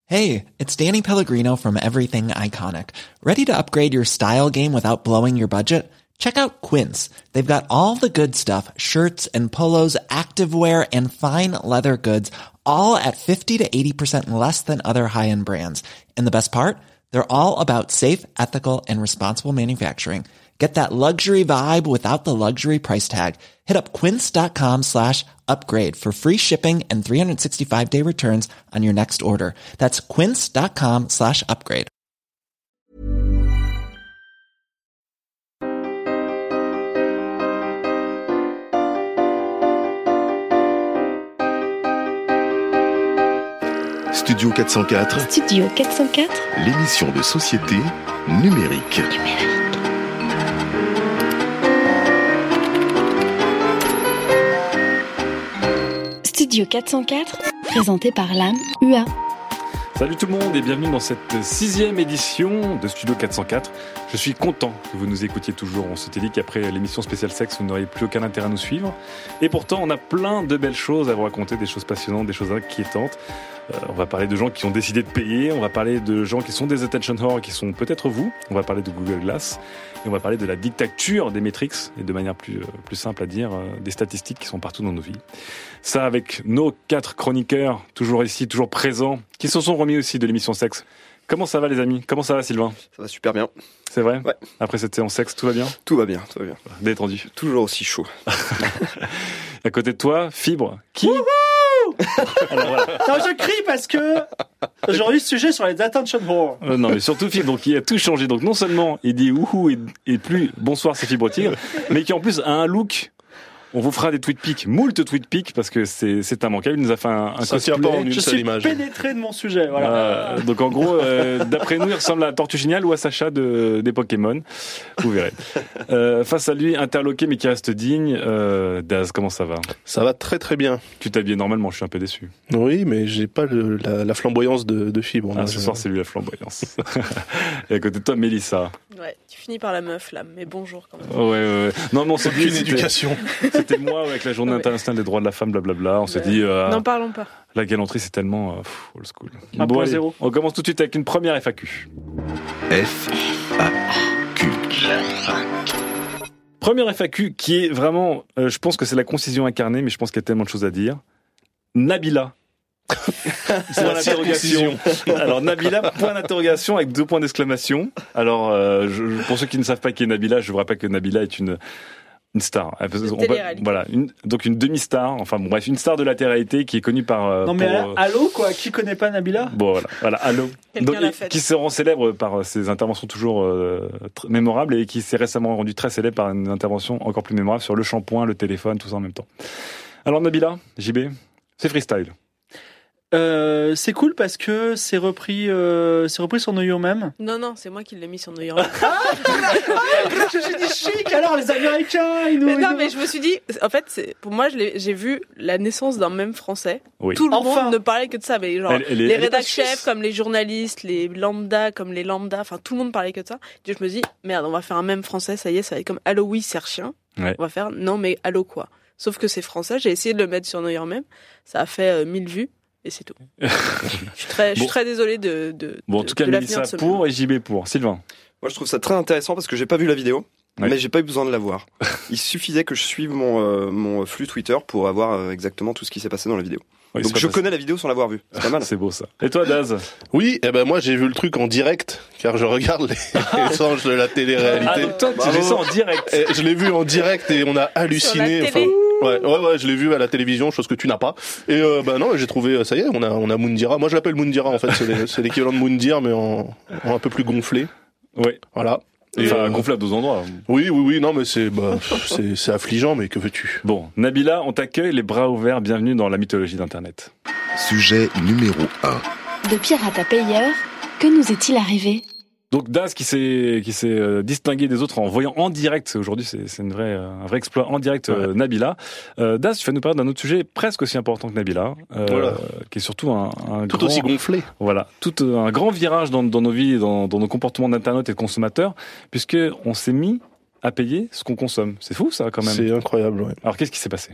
Hey, it's Danny Pellegrino from Everything Iconic. Ready to upgrade your style game without blowing your budget? Check out Quince. They've got all the good stuff, shirts and polos, activewear, and fine leather goods, all at 50 to 80% less than other high-end brands. And the best part? They're all about safe, ethical, and responsible manufacturing. Get that luxury vibe without the luxury price tag. Hit up quince.com/upgrade for free shipping and 365-day returns on your next order. That's quince.com/upgrade. Studio 404. Studio 404. L'émission de société numérique. Studio 404, présenté par l'âme UA. Salut tout le monde et bienvenue dans cette 6e édition de Studio 404. Je suis content que vous nous écoutiez toujours. On s'était dit qu'après l'émission spéciale sexe, vous n'auriez plus aucun intérêt à nous suivre. Et pourtant, on a plein de belles choses à vous raconter, des choses passionnantes, des choses inquiétantes. On va parler de gens qui ont décidé de payer, on va parler de gens qui sont des attention whores, qui sont peut-être vous, on va parler de Google Glass, et on va parler de la dictature des métriques, et de manière plus simple à dire, des statistiques qui sont partout dans nos vies. Ça avec nos 4 chroniqueurs, toujours ici, toujours présents, qui se sont remis aussi de l'émission sexe. Comment ça va les amis ? Comment ça va Sylvain ? Ça va super bien. C'est vrai ? Ouais. Après cette séance sexe, tout va bien ? Tout va bien, tout va bien. Détendu. Toujours aussi chaud. À côté de toi, Fibre, qui... Alors, voilà. Non, je crie parce que aujourd'hui, ce sujet sur les attention whores. Non, mais surtout Fibre, donc il a tout changé. Donc non seulement il dit ouhou et plus bonsoir c'est Fibre Tigre, mais qui en plus a un look. On vous fera des tweet pics, moult tweet pics, parce que c'est immanquable. Il nous a fait un cosplay. Je suis pénétré de mon sujet. Voilà. Donc en gros, d'après nous, il ressemble à Tortue Géniale ou à Sacha des Pokémon. Vous verrez. Face à lui, interloqué mais qui reste digne, Daz, comment ça va ? Ça va très très bien. Tu t'habilles normalement, je suis un peu déçu. Oui, mais j'ai pas la flamboyance de Fibre. Ah, ce soir, c'est lui la flamboyance. Et à côté de toi, Mélissa. Ouais, tu finis par la meuf là, mais bonjour quand même. Ouais. Non, mais on s'est dit. Aucune éducation. C'était moi avec la journée internationale des droits de la femme, blablabla. On s'est dit. N'en parlons pas. La galanterie, c'est tellement old school. 1.0. On commence tout de suite avec une première FAQ. FAQ. Première FAQ qui est vraiment, je pense que c'est la concision incarnée, mais je pense qu'il y a tellement de choses à dire. Nabila. C'est la circoncision. Alors Nabila, point d'interrogation avec 2 points d'exclamation. Alors pour ceux qui ne savent pas qui est Nabila, je vous rappelle que Nabila est une star. Voilà, donc une demi-star, enfin bon bref, une star de la télé-réalité qui est connue par... Non mais allô quoi, qui connaît pas Nabila ? Bon voilà, allô. Donc, qui se rend célèbre par ses interventions toujours mémorables et qui s'est récemment rendu très célèbre par une intervention encore plus mémorable sur le shampoing, le téléphone, tout ça en même temps. Alors Nabila, JB, c'est freestyle. C'est cool parce que c'est repris sur No Your Meme. Non, c'est moi qui l'ai mis sur No Your Meme. Je suis dit chic, alors les Américains, mais je me suis dit, en fait, pour moi, j'ai vu la naissance d'un mème français. Oui. Tout le monde ne parlait que de ça, mais genre, les rédac chefs suisse. comme les journalistes, les lambda comme les lambda, enfin, tout le monde parlait que de ça. Et je me dis, merde, on va faire un mème français, ça y est, ça va être comme Allo oui, c'est chien. Ouais. On va faire, non, mais Allo quoi. Sauf que c'est français, j'ai essayé de le mettre sur No Your Meme. Ça a fait 1000 vues. Et c'est tout. Je suis très désolé en tout cas, Mélissa pour et JB pour. Sylvain. Moi, je trouve ça très intéressant parce que j'ai pas vu la vidéo, mais j'ai pas eu besoin de la voir. Il suffisait que je suive mon flux Twitter pour avoir exactement tout ce qui s'est passé dans la vidéo. Oui, donc je connais la vidéo sans l'avoir vue. C'est pas mal. C'est beau ça. Et toi, Daz ? Oui, moi j'ai vu le truc en direct, car je regarde les anges de la télé-réalité. Ah, donc toi, tu fais ça en direct. Et je l'ai vu en direct et on a halluciné. Sur la télé. Ouais, je l'ai vu à la télévision, chose que tu n'as pas. Et non, j'ai trouvé, ça y est, on a Moundira. Moi, je l'appelle Moundira, en fait, c'est l'équivalent de Moundir, mais en un peu plus gonflé. Ouais. Voilà. Enfin, gonflé à 2 endroits. Oui, non, mais c'est affligeant, mais que veux-tu ? Bon, Nabila, on t'accueille les bras ouverts, bienvenue dans la mythologie d'Internet. Sujet numéro 1. De pirate à payeur, que nous est-il arrivé ? Donc Daz qui s'est distingué des autres en voyant en direct, aujourd'hui c'est un vrai exploit en direct, Nabila. Daz, tu vas nous parler d'un autre sujet presque aussi important que Nabila, qui est surtout un tout grand, aussi gonflé. Voilà, tout un grand virage dans nos vies, dans nos comportements d'internautes et de consommateurs, puisque on s'est mis à payer ce qu'on consomme. C'est fou ça quand même. C'est incroyable, ouais. Alors qu'est-ce qui s'est passé ?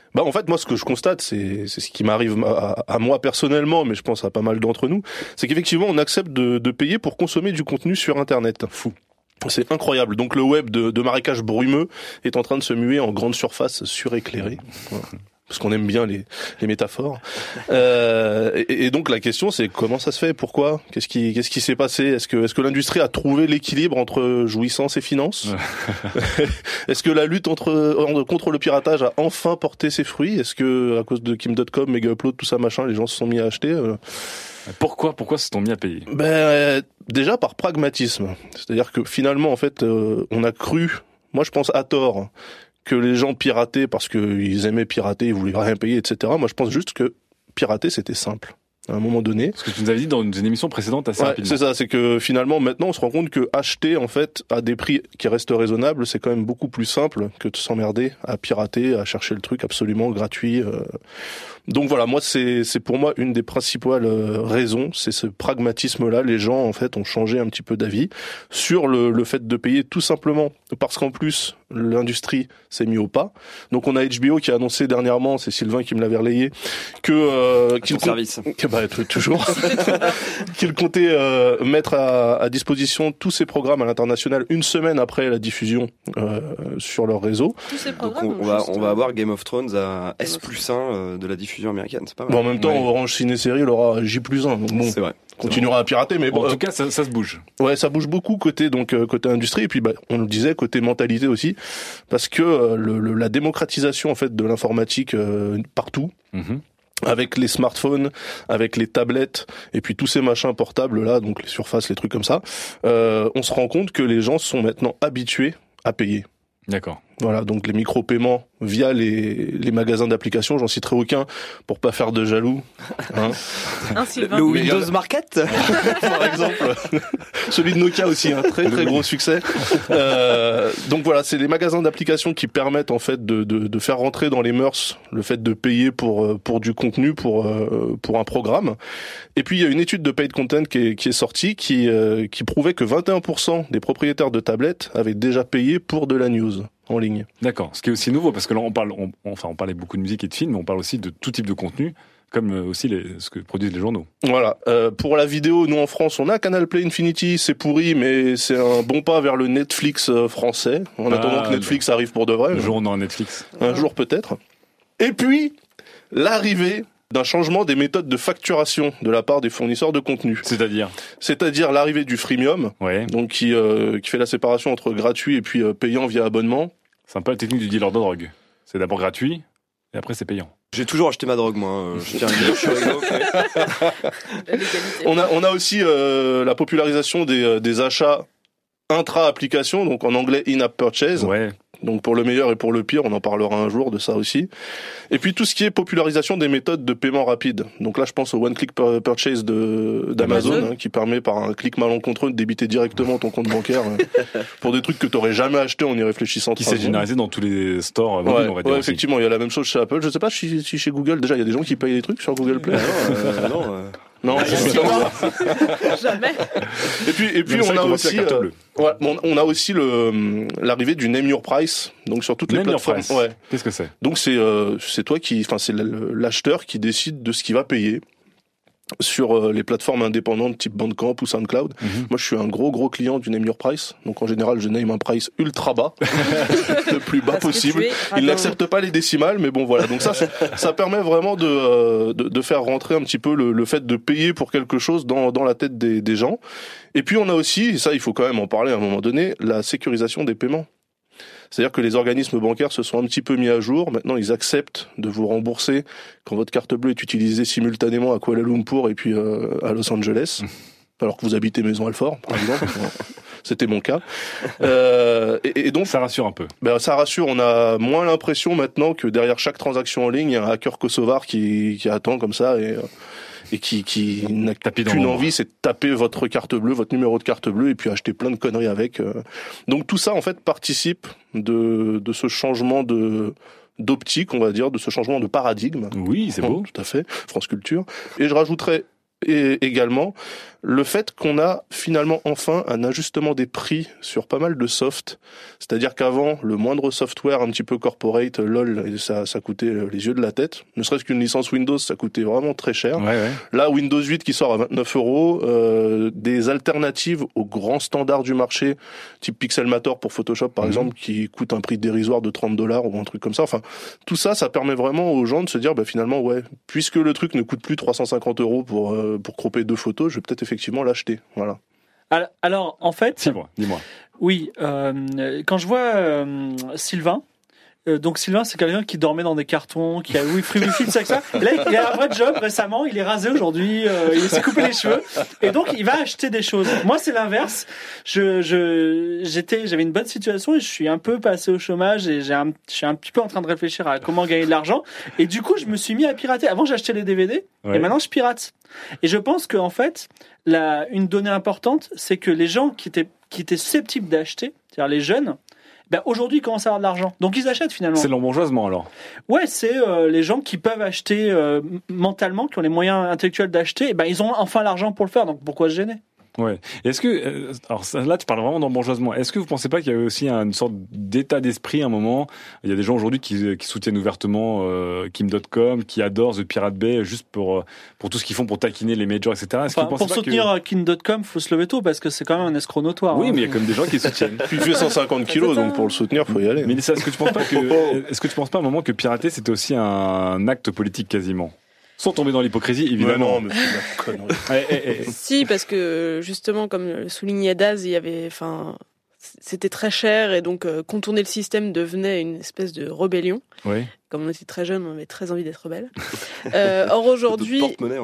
Bah en fait moi ce que je constate c'est ce qui m'arrive à moi personnellement, mais je pense à pas mal d'entre nous, c'est qu'effectivement on accepte de payer pour consommer du contenu sur internet. Fou. C'est incroyable. Donc le web de marécages brumeux est en train de se muer en grande surface suréclairée. Voilà. Parce qu'on aime bien les métaphores. Et donc la question c'est comment ça se fait, pourquoi, qu'est-ce qui s'est passé, est-ce que l'industrie a trouvé l'équilibre entre jouissance et finance? Est-ce que la lutte contre le piratage a enfin porté ses fruits? Est-ce que à cause de Kim.com, Mega Upload, tout ça machin, les gens se sont mis à acheter? Pourquoi se sont mis à payer? Déjà par pragmatisme. C'est-à-dire que finalement en fait on a cru, moi je pense à tort, que les gens pirataient parce qu'ils aimaient pirater, ils voulaient rien payer, etc. Moi, je pense juste que pirater, c'était simple. À un moment donné. Ce que tu nous avais dit dans une émission précédente assez rapidement. C'est ça, c'est que finalement, maintenant, on se rend compte que acheter, en fait, à des prix qui restent raisonnables, c'est quand même beaucoup plus simple que de s'emmerder à pirater, à chercher le truc absolument gratuit. Donc voilà, moi, c'est pour moi une des principales raisons, c'est ce pragmatisme-là. Les gens, en fait, ont changé un petit peu d'avis sur le fait de payer tout simplement parce qu'en plus, l'industrie s'est mis au pas. Donc on a HBO qui a annoncé dernièrement, c'est Sylvain qui me l'avait relayé, toujours qu'il comptait mettre à disposition tous ces programmes à l'international une semaine après la diffusion sur leur réseau. Tous ces Donc programmes. on va avoir Game of Thrones à S+1 de la diffusion américaine, c'est pas mal. Bon, en même temps, Orange Ciné-Série l'aura J+1. Donc bon, c'est vrai. Continuera à pirater, mais bon. En tout cas, ça se bouge. Ouais, ça bouge beaucoup côté industrie, et puis on le disait côté mentalité aussi, parce que la démocratisation en fait de l'informatique partout. Mm-hmm. Avec les smartphones, avec les tablettes, et puis tous ces machins portables là, donc les surfaces, les trucs comme ça, on se rend compte que les gens sont maintenant habitués à payer. D'accord. Voilà, donc les micro-paiements via les magasins d'applications, j'en citerai aucun pour pas faire de jaloux. Hein. Le Windows Market par exemple. Celui de Nokia aussi, un très très gros succès. Donc voilà, c'est les magasins d'applications qui permettent en fait de faire rentrer dans les mœurs le fait de payer pour du contenu, pour un programme. Et puis il y a une étude de paid content qui est sortie qui prouvait que 21% des propriétaires de tablettes avaient déjà payé pour de la news en ligne. D'accord. Ce qui est aussi nouveau, parce que là, on parlait beaucoup de musique et de films, mais on parle aussi de tout type de contenu, comme aussi ce que produisent les journaux. Voilà. Pour la vidéo, nous en France, on a Canal Play Infinity, c'est pourri, mais c'est un bon pas vers le Netflix français, en attendant que Netflix arrive pour de vrai. Un jour, on aura Netflix. Un jour, peut-être. Et puis, l'arrivée d'un changement des méthodes de facturation de la part des fournisseurs de contenu. C'est-à-dire l'arrivée du freemium, donc qui fait la séparation entre gratuit et puis payant via abonnement. C'est un peu la technique du dealer de drogue. C'est d'abord gratuit et après c'est payant. J'ai toujours acheté ma drogue, moi. Je tiens à dire, je suis rigolo. On a aussi la popularisation des achats intra-application, donc en anglais in-app purchase. Ouais. Donc pour le meilleur et pour le pire, on en parlera un jour de ça aussi. Et puis tout ce qui est popularisation des méthodes de paiement rapide. Donc là, je pense au one-click purchase d'Amazon, qui permet par un clic malencontreux de débiter directement ton compte bancaire pour des trucs que t'aurais jamais acheté en y réfléchissant. Qui s'est généralisé dans tous les stores mobiles, on va dire. Ouais, effectivement, il y a la même chose chez Apple. Je sais pas si chez Google, déjà, il y a des gens qui payent des trucs sur Google Play. Non, jamais. Et puis on a aussi on a aussi l'arrivée du name your price, donc sur toutes les plateformes. Ouais. Qu'est-ce que c'est? Donc c'est toi c'est l'acheteur qui décide de ce qu'il va payer sur les plateformes indépendantes type Bandcamp ou SoundCloud. Moi, je suis un gros client du Name Your Price. Donc, en général, je name un price ultra bas, le plus bas possible. Il n'accepte pas les décimales, mais bon, voilà. Donc ça permet vraiment de faire rentrer un petit peu le fait de payer pour quelque chose dans la tête des gens. Et puis, on a aussi, et ça, il faut quand même en parler à un moment donné, la sécurisation des paiements. C'est-à-dire que les organismes bancaires se sont un petit peu mis à jour. Maintenant, ils acceptent de vous rembourser quand votre carte bleue est utilisée simultanément à Kuala Lumpur et puis à Los Angeles, alors que vous habitez Maison Alfort, par exemple. C'était mon cas. Et donc ça rassure un peu. Ça rassure. On a moins l'impression maintenant que derrière chaque transaction en ligne, il y a un hacker kosovar qui attend comme ça et qui n'a qu'une envie, c'est de taper votre carte bleue, votre numéro de carte bleue, et puis acheter plein de conneries avec. Donc tout ça, en fait, participe de ce changement d'optique, on va dire, de ce changement de paradigme. Oui, c'est beau. Tout à fait. France Culture. Et je rajouterais également le fait qu'on a finalement enfin un ajustement des prix sur pas mal de soft, c'est-à-dire qu'avant, le moindre software un petit peu corporate, LOL, ça coûtait les yeux de la tête. Ne serait-ce qu'une licence Windows, ça coûtait vraiment très cher. Ouais. Là, Windows 8 qui sort à €, des alternatives aux grands standards du marché, type Pixelmator pour Photoshop par exemple, qui coûte un prix dérisoire de $30 ou un truc comme ça. Enfin, tout ça, ça permet vraiment aux gens de se dire, finalement, ouais, puisque le truc ne coûte plus 350 € pour cropper 2 photos, je vais peut-être effectivement l'acheter. Voilà. Alors, en fait, Dis-moi. oui, quand je vois Sylvain, donc Sylvain, c'est quelqu'un qui dormait dans des cartons, qui a Free Wifi, tout ça, que ça. Et là, il a un vrai job récemment, il est rasé aujourd'hui, il s'est coupé les cheveux, et donc il va acheter des choses. Moi, c'est l'inverse. J'avais une bonne situation et je suis un peu passé au chômage et je suis un petit peu en train de réfléchir à comment gagner de l'argent. Et du coup, je me suis mis à pirater. Avant, j'achetais les DVD et maintenant, je pirate. Et je pense qu'en fait, une donnée importante, c'est que les gens qui étaient susceptibles d'acheter, c'est-à-dire les jeunes, aujourd'hui, ils commencent à avoir de l'argent. Donc, ils achètent finalement. C'est l'embourgeoisement alors. Ouais, c'est les gens qui peuvent acheter mentalement, qui ont les moyens intellectuels d'acheter, ils ont enfin l'argent pour le faire. Donc, pourquoi se gêner ? Ouais. Est-ce que alors là tu parles vraiment d'embourgeoisement. Est-ce que vous pensez pas qu'il y a aussi une sorte d'état d'esprit à un moment? Il y a des gens aujourd'hui qui soutiennent ouvertement Kim.com, qui adorent The Pirate Bay juste pour tout ce qu'ils font pour taquiner les majors, etc. Est-ce que vous pensez pour pas soutenir Kim.com, faut se lever tôt parce que c'est quand même un escroc notoire. Oui, mais il y a comme des gens qui soutiennent. Puis il fait 150 kilos, donc pour le soutenir, faut y aller. Mais est-ce que tu penses pas à un moment que pirater c'était aussi un acte politique quasiment? Sans tomber dans l'hypocrisie, évidemment. Mais non, mais c'est une connerie. Si, parce que justement, comme le soulignait Daz, c'était très cher et donc contourner le système devenait une espèce de rébellion. Oui. Comme on était très jeune, on avait très envie d'être rebelle. Or aujourd'hui,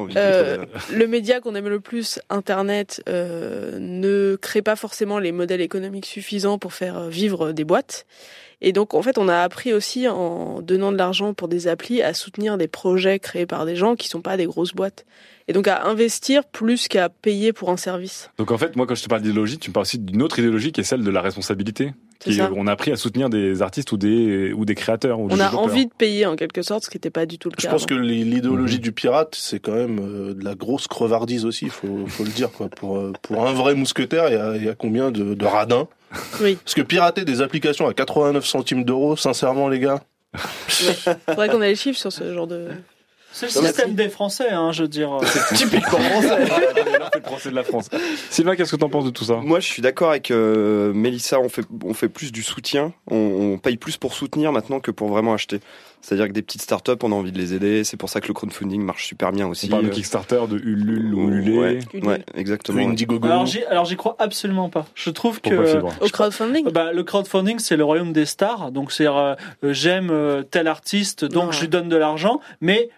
le média qu'on aime le plus, Internet, ne crée pas forcément les modèles économiques suffisants pour faire vivre des boîtes. Et donc, en fait, on a appris aussi, en donnant de l'argent pour des applis, à soutenir des projets créés par des gens qui sont pas des grosses boîtes. Et donc, à investir plus qu'à payer pour un service. Donc, en fait, moi, quand je te parle d'idéologie, tu me parles aussi d'une autre idéologie qui est celle de la responsabilité. On a appris à soutenir des artistes ou des créateurs. Ou on a envie de payer, en quelque sorte, ce qui n'était pas du tout le cas. Je pense que l'idéologie du pirate, c'est quand même de la grosse crevardise aussi, faut le dire, quoi. Pour un vrai mousquetaire, il y a combien de radins? Oui. Parce que pirater des applications à 89 centimes d'euros, sincèrement, les gars. Faudrait qu'on ait les chiffres sur ce genre de... C'est le système des Français, je veux dire. C'est typiquement français. On fait le procès de la France. Sylvain, qu'est-ce que t'en penses de tout ça? Moi, je suis d'accord avec Mélissa. On fait plus du soutien. On paye plus pour soutenir maintenant que pour vraiment acheter. C'est-à-dire que des petites startups, on a envie de les aider. C'est pour ça que le crowdfunding marche super bien aussi. On parle de Kickstarter, de Ulule ou Ulule. Ouais, exactement. Indiegogo. Alors j'y crois absolument pas. Je trouve Au crowdfunding. Le crowdfunding, c'est le royaume des stars. Donc c'est j'aime tel artiste, donc je lui donne de l'argent, mais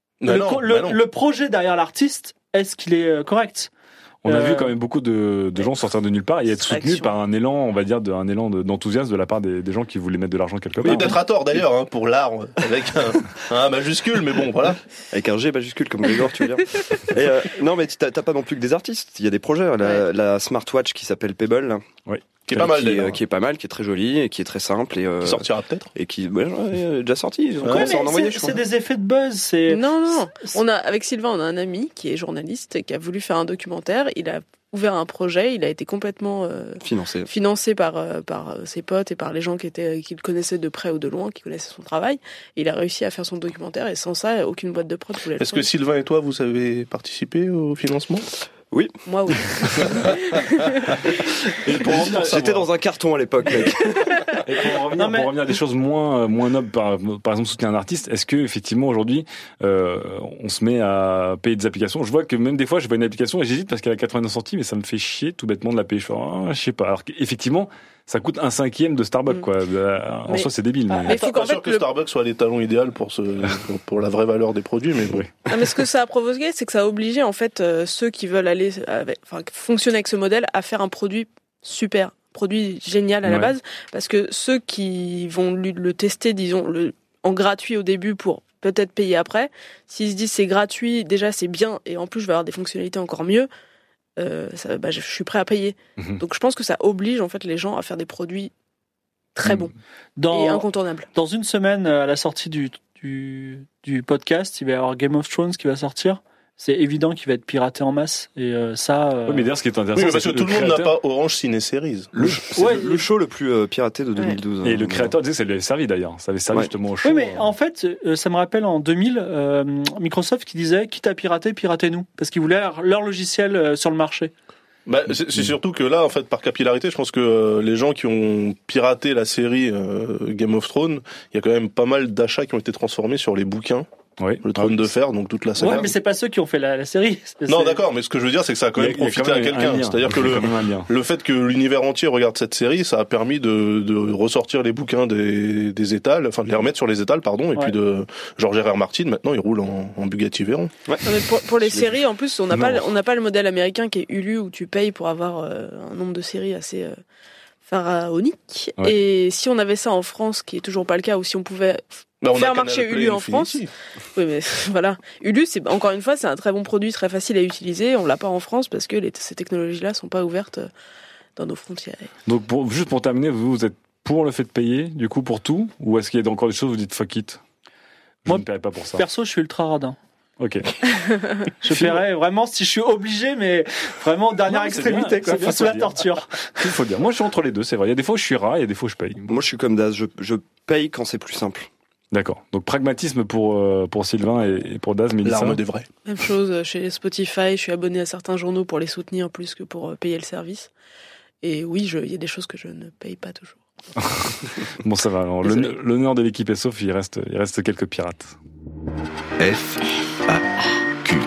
le projet derrière l'artiste, est-ce qu'il est correct? On a vu quand même beaucoup de gens sortir de nulle part et être soutenus par un élan, on va dire, un élan d'enthousiasme de la part des gens qui voulaient mettre de l'argent quelque part. Oui, peut-être à tort d'ailleurs, pour l'art, avec un majuscule, mais bon, voilà. Avec un G majuscule comme Grégor, tu veux dire. Et, non, mais t'as pas non plus que des artistes. Il y a des projets. La smartwatch qui s'appelle Pebble. Là. Oui. Qui est pas mal, qui est pas mal, qui est très jolie et qui est très simple et qui sortira peut-être et qui déjà sorti. Ils ont commencé à en envoyer. C'est des effets de buzz. Non. Avec Sylvain, on a un ami qui est journaliste qui a voulu faire un documentaire. Il a ouvert un projet. Il a été complètement financé par ses potes et par les gens qui le connaissaient de près ou de loin, qui connaissaient son travail. Il a réussi à faire son documentaire et sans ça, aucune boîte de prod voulait le faire. Est-ce que Sylvain et toi, vous avez participé au financement? Oui. Moi, oui. J'étais dans un carton à l'époque, mec. Et pour revenir à des choses moins nobles, par exemple soutenir un artiste, est-ce que effectivement aujourd'hui on se met à payer des applications? Je vois que même des fois je vois une application et j'hésite parce qu'elle a 89 centimes et ça me fait chier tout bêtement de la payer. Je sais pas. Alors qu'effectivement ça coûte 1/5 de Starbucks, quoi. En soi, c'est débile. Mais faut pas sûr que Starbucks soit l'étalon idéal pour la vraie valeur des produits, mais bon. Mais ce que ça a provoqué, c'est que ça a obligé, en fait, ceux qui veulent fonctionner avec ce modèle à faire un produit super, produit génial à la base, parce que ceux qui vont le tester, disons, en gratuit au début pour peut-être payer après, s'ils se disent c'est gratuit, déjà c'est bien, et en plus je vais avoir des fonctionnalités encore mieux, je suis prêt à payer. Donc je pense que ça oblige en fait les gens à faire des produits très bons et incontournables. Dans une semaine, à la sortie du podcast, il va y avoir Game of Thrones qui va sortir. c'est évident qu'il va être piraté en masse. Et ça. Oui, mais d'ailleurs, ce qui est intéressant, Oui, parce c'est que tout le monde n'a pas Orange Ciné Series. Le show le plus piraté de 2012. Et le créateur disait que ça lui avait servi d'ailleurs. Ça avait servi justement au show. Oui, mais en fait, ça me rappelle en 2000, Microsoft qui disait quitte à pirater, piratez-nous. Parce qu'ils voulaient leur logiciel sur le marché. Bah, c'est surtout que là, en fait, par capillarité, je pense que les gens qui ont piraté la série Game of Thrones, il y a quand même pas mal d'achats qui ont été transformés sur les bouquins. Oui. Le Trône de Fer, donc toute la saga. Ouais, mais c'est pas ceux qui ont fait la série. Non, d'accord, mais ce que je veux dire, c'est que ça a quand même profité à quelqu'un. C'est-à-dire que le fait que l'univers entier regarde cette série, ça a permis de ressortir les bouquins des étals, enfin de les remettre sur les étals, pardon, et puis de George R.R. Martin, maintenant il roule en Bugatti Veyron. Ouais. Non, mais pour les séries, en plus, on n'a pas le modèle américain qui est Hulu où tu payes pour avoir un nombre de séries assez pharaonique. Ouais. Et si on avait ça en France, qui est toujours pas le cas, ou si on pouvait faire marcher Hulu en France. Oui, mais voilà. Hulu, c'est, encore une fois, c'est un très bon produit, très facile à utiliser. On l'a pas en France parce que ces technologies-là sont pas ouvertes dans nos frontières. Donc, juste pour terminer, vous êtes pour le fait de payer, du coup, pour tout? Ou est-ce qu'il y a encore des choses où vous dites fuck it? Moi, je ne paierai pas pour ça. Perso, je suis ultra radin. Ok. Je paierais vraiment si je suis obligé, mais vraiment dernière extrémité, quoi. Face à la torture. Il faut dire. Moi, je suis entre les deux, c'est vrai. Il y a des fois où je suis rat, il y a des fois où je paye. Moi, je suis comme Daz. Je paye quand c'est plus simple. D'accord. Donc, pragmatisme pour Sylvain et pour Daz, Mélissa. L'arme des vrais. Même chose chez Spotify. Je suis abonné à certains journaux pour les soutenir plus que pour payer le service. Et oui, il y a des choses que je ne paye pas toujours. Bon, ça va. Alors, l'honneur de l'équipe est sauf, il reste quelques pirates. FAQ.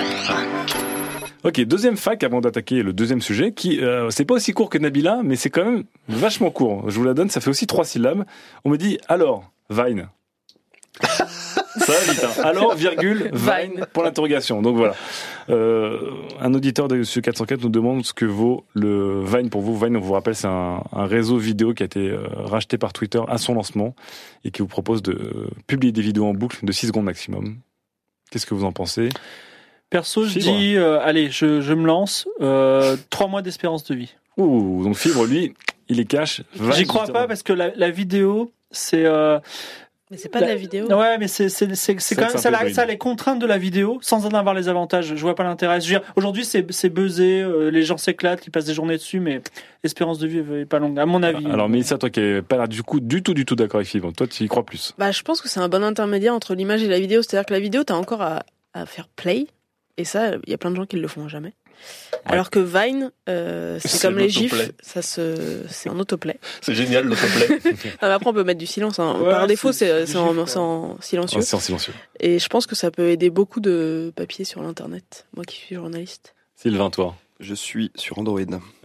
Ok, deuxième fac avant d'attaquer le deuxième sujet qui c'est pas aussi court que Nabila, mais c'est quand même vachement court. Je vous la donne, ça fait aussi 3 syllabes. On me dit alors Vine. Ça va vite, hein. Alors, virgule, Vine, pour l'interrogation. Donc voilà. Un auditeur de ce 404 nous demande ce que vaut le Vine pour vous. Vine, on vous rappelle, c'est un réseau vidéo qui a été racheté par Twitter à son lancement et qui vous propose de publier des vidéos en boucle de 6 secondes maximum. Qu'est-ce que vous en pensez? Perso, je dis, allez, je me lance, 3 mois d'espérance de vie. Ouh, donc Fibre, lui, il est cash. J'y crois pas parce que la vidéo, c'est... Mais c'est pas de la vidéo. Ouais, mais c'est quand même, ça a les contraintes de la vidéo, sans en avoir les avantages. Je vois pas l'intérêt. Je veux dire, aujourd'hui, c'est buzzé, les gens s'éclatent, ils passent des journées dessus, mais l'espérance de vie est pas longue, à mon avis. Alors, Mélissa, toi qui est pas là, du tout d'accord avec Fibre, toi, tu y crois plus? Bah, je pense que c'est un bon intermédiaire entre l'image et la vidéo. C'est-à-dire que la vidéo, t'as encore à faire play. Et ça, il y a plein de gens qui le font jamais. Ouais. Alors que Vine, c'est comme les gifs, c'est en autoplay. C'est génial l'autoplay. Après, on peut mettre du silence. Hein. Ouais, par défaut, c'est en silencieux. C'est en silencieux. Et je pense que ça peut aider beaucoup de papiers sur l'internet. Moi qui suis journaliste. Sylvain, toi? Je suis sur Android.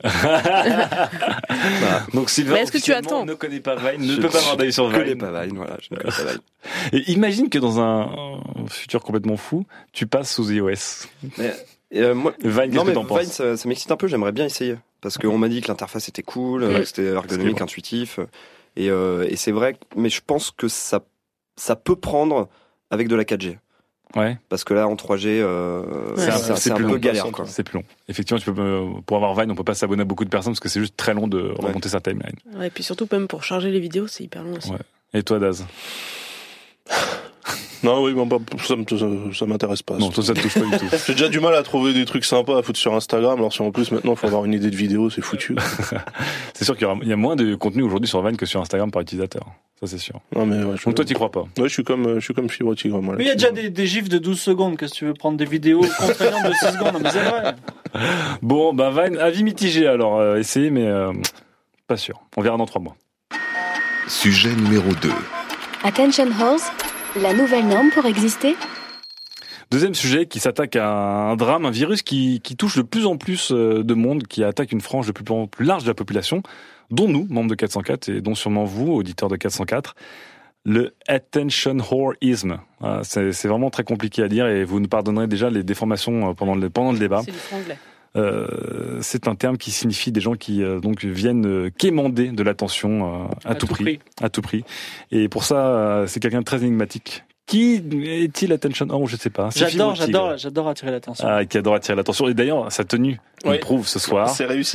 Donc Sylvain, est-ce que tu attends? ne connaît pas Vine, ne peut pas avoir d'avis sur Vine. Je ne connais pas Vine, voilà. Je ne connais pas Vine. Et imagine que dans un futur complètement fou, tu passes sous iOS. Moi, Vine, qu'est-ce que t'en penses? Vine, ça m'excite un peu, j'aimerais bien essayer. Parce qu'on m'a dit que l'interface était cool, que c'était ergonomique, intuitif. Et c'est vrai, mais je pense que ça peut prendre avec de la 4G. Ouais. Parce que là, en 3G, c'est un peu galère, quoi. C'est plus long. Effectivement, pour avoir Vine, on peut pas s'abonner à beaucoup de personnes parce que c'est juste très long de remonter sa timeline. Ouais, et puis surtout, même pour charger les vidéos, c'est hyper long aussi. Ouais. Et toi, Daz? Non, oui, bon, ça m'intéresse pas. Non, toi, ça te touche pas du tout. J'ai déjà du mal à trouver des trucs sympas à foutre sur Instagram. Alors, si en plus, maintenant, il faut avoir une idée de vidéo, c'est foutu. C'est sûr qu'il y a moins de contenu aujourd'hui sur Vine que sur Instagram par utilisateur. Ça, c'est sûr. Non, mais ouais, donc, toi, t'y crois pas? Ouais, je suis comme Fibre Tigre, moi. Mais il y a déjà des gifs de 12 secondes. Qu'est-ce que tu veux prendre des vidéos contraignantes de 6 secondes? Non, mais c'est vrai. Bon, bah, Vine, avis mitigé, alors, essayez, mais, pas sûr. On verra dans 3 mois. Sujet numéro 2. Attention Horse, la nouvelle norme pour exister. Deuxième sujet qui s'attaque à un drame, un virus qui touche de plus en plus de monde, qui attaque une frange de plus en plus large de la population, dont nous, membres de 404, et dont sûrement vous, auditeurs de 404, le attention whoreism. C'est vraiment très compliqué à dire et vous nous pardonnerez déjà les déformations pendant le débat. C'est du franglais. C'est un terme qui signifie des gens qui donc viennent quémander de l'attention à tout prix. Et pour ça, c'est quelqu'un de très énigmatique. Qui est-il attention? Oh, je sais pas. J'adore attirer l'attention. Ah, qui adore attirer l'attention. Et d'ailleurs, sa tenue, il prouve ce soir. C'est réussi.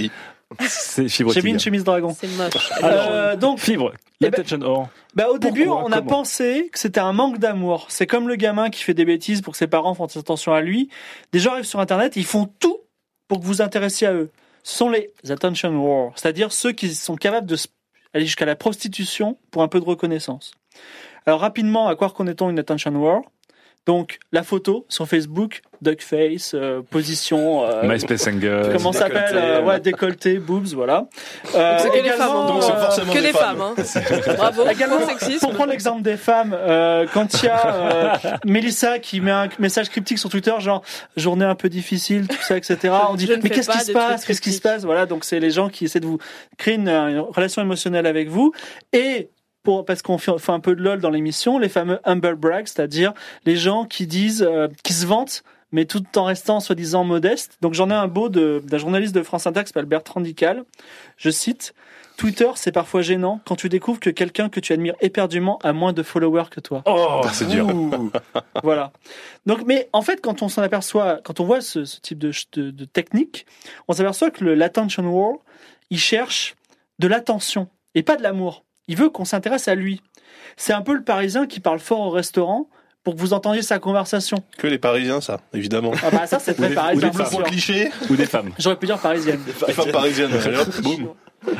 C'est Fibre J'ai mis Tigre. une chemise dragon. C'est moche. Donc, Fibre, Eh ben, l'attention or. au début, Pourquoi on a Comment pensé que c'était un manque d'amour. C'est comme le gamin qui fait des bêtises pour que ses parents fassent attention à lui. Des gens arrivent sur Internet, ils font tout pour que vous vous intéressiez à eux. Ce sont les attention whores, c'est-à-dire ceux qui sont capables de aller jusqu'à la prostitution pour un peu de reconnaissance. Alors rapidement, à quoi reconnaît-on une attention whore ? Donc la photo sur Facebook, duckface, position, MySpace Angle. comment ça s'appelle, décolleté, boobs, voilà. C'est que les femmes, hein. Donc c'est forcément Que des des femmes. Hein. Bravo. Également, Point sexisme. pour prendre l'exemple des femmes, quand il y a Mélissa qui met un message cryptique sur Twitter, genre journée un peu difficile, tout ça, etc. On dit Je ne mais fais qu'est-ce pas qui se de passe, trucs qu'est-ce qui se cryptiques. passe, voilà. Donc c'est les gens qui essaient de vous créer une relation émotionnelle avec vous et parce qu'on fait un peu de lol dans l'émission, les fameux humble brags, c'est-à-dire les gens qui disent, qui se vantent, mais tout en restant soi-disant modeste. Donc j'en ai un beau d'un journaliste de France Inter qui s'appelle Bertrand Dical. Je cite: Twitter, c'est parfois gênant quand tu découvres que quelqu'un que tu admires éperdument a moins de followers que toi. Oh, c'est dur. Ouh. Voilà. Donc, mais en fait, quand on s'en aperçoit, quand on voit ce type de technique, on s'aperçoit que l'attention war, il cherche de l'attention et pas de l'amour. Il veut qu'on s'intéresse à lui. C'est un peu le Parisien qui parle fort au restaurant pour que vous entendiez sa conversation. Que les Parisiens, ça, évidemment. Ah bah ça, c'est très parisien. Double point cliché. Ou des femmes. J'aurais pu dire parisienne. Les femmes parisiennes. Allez, hop, boum.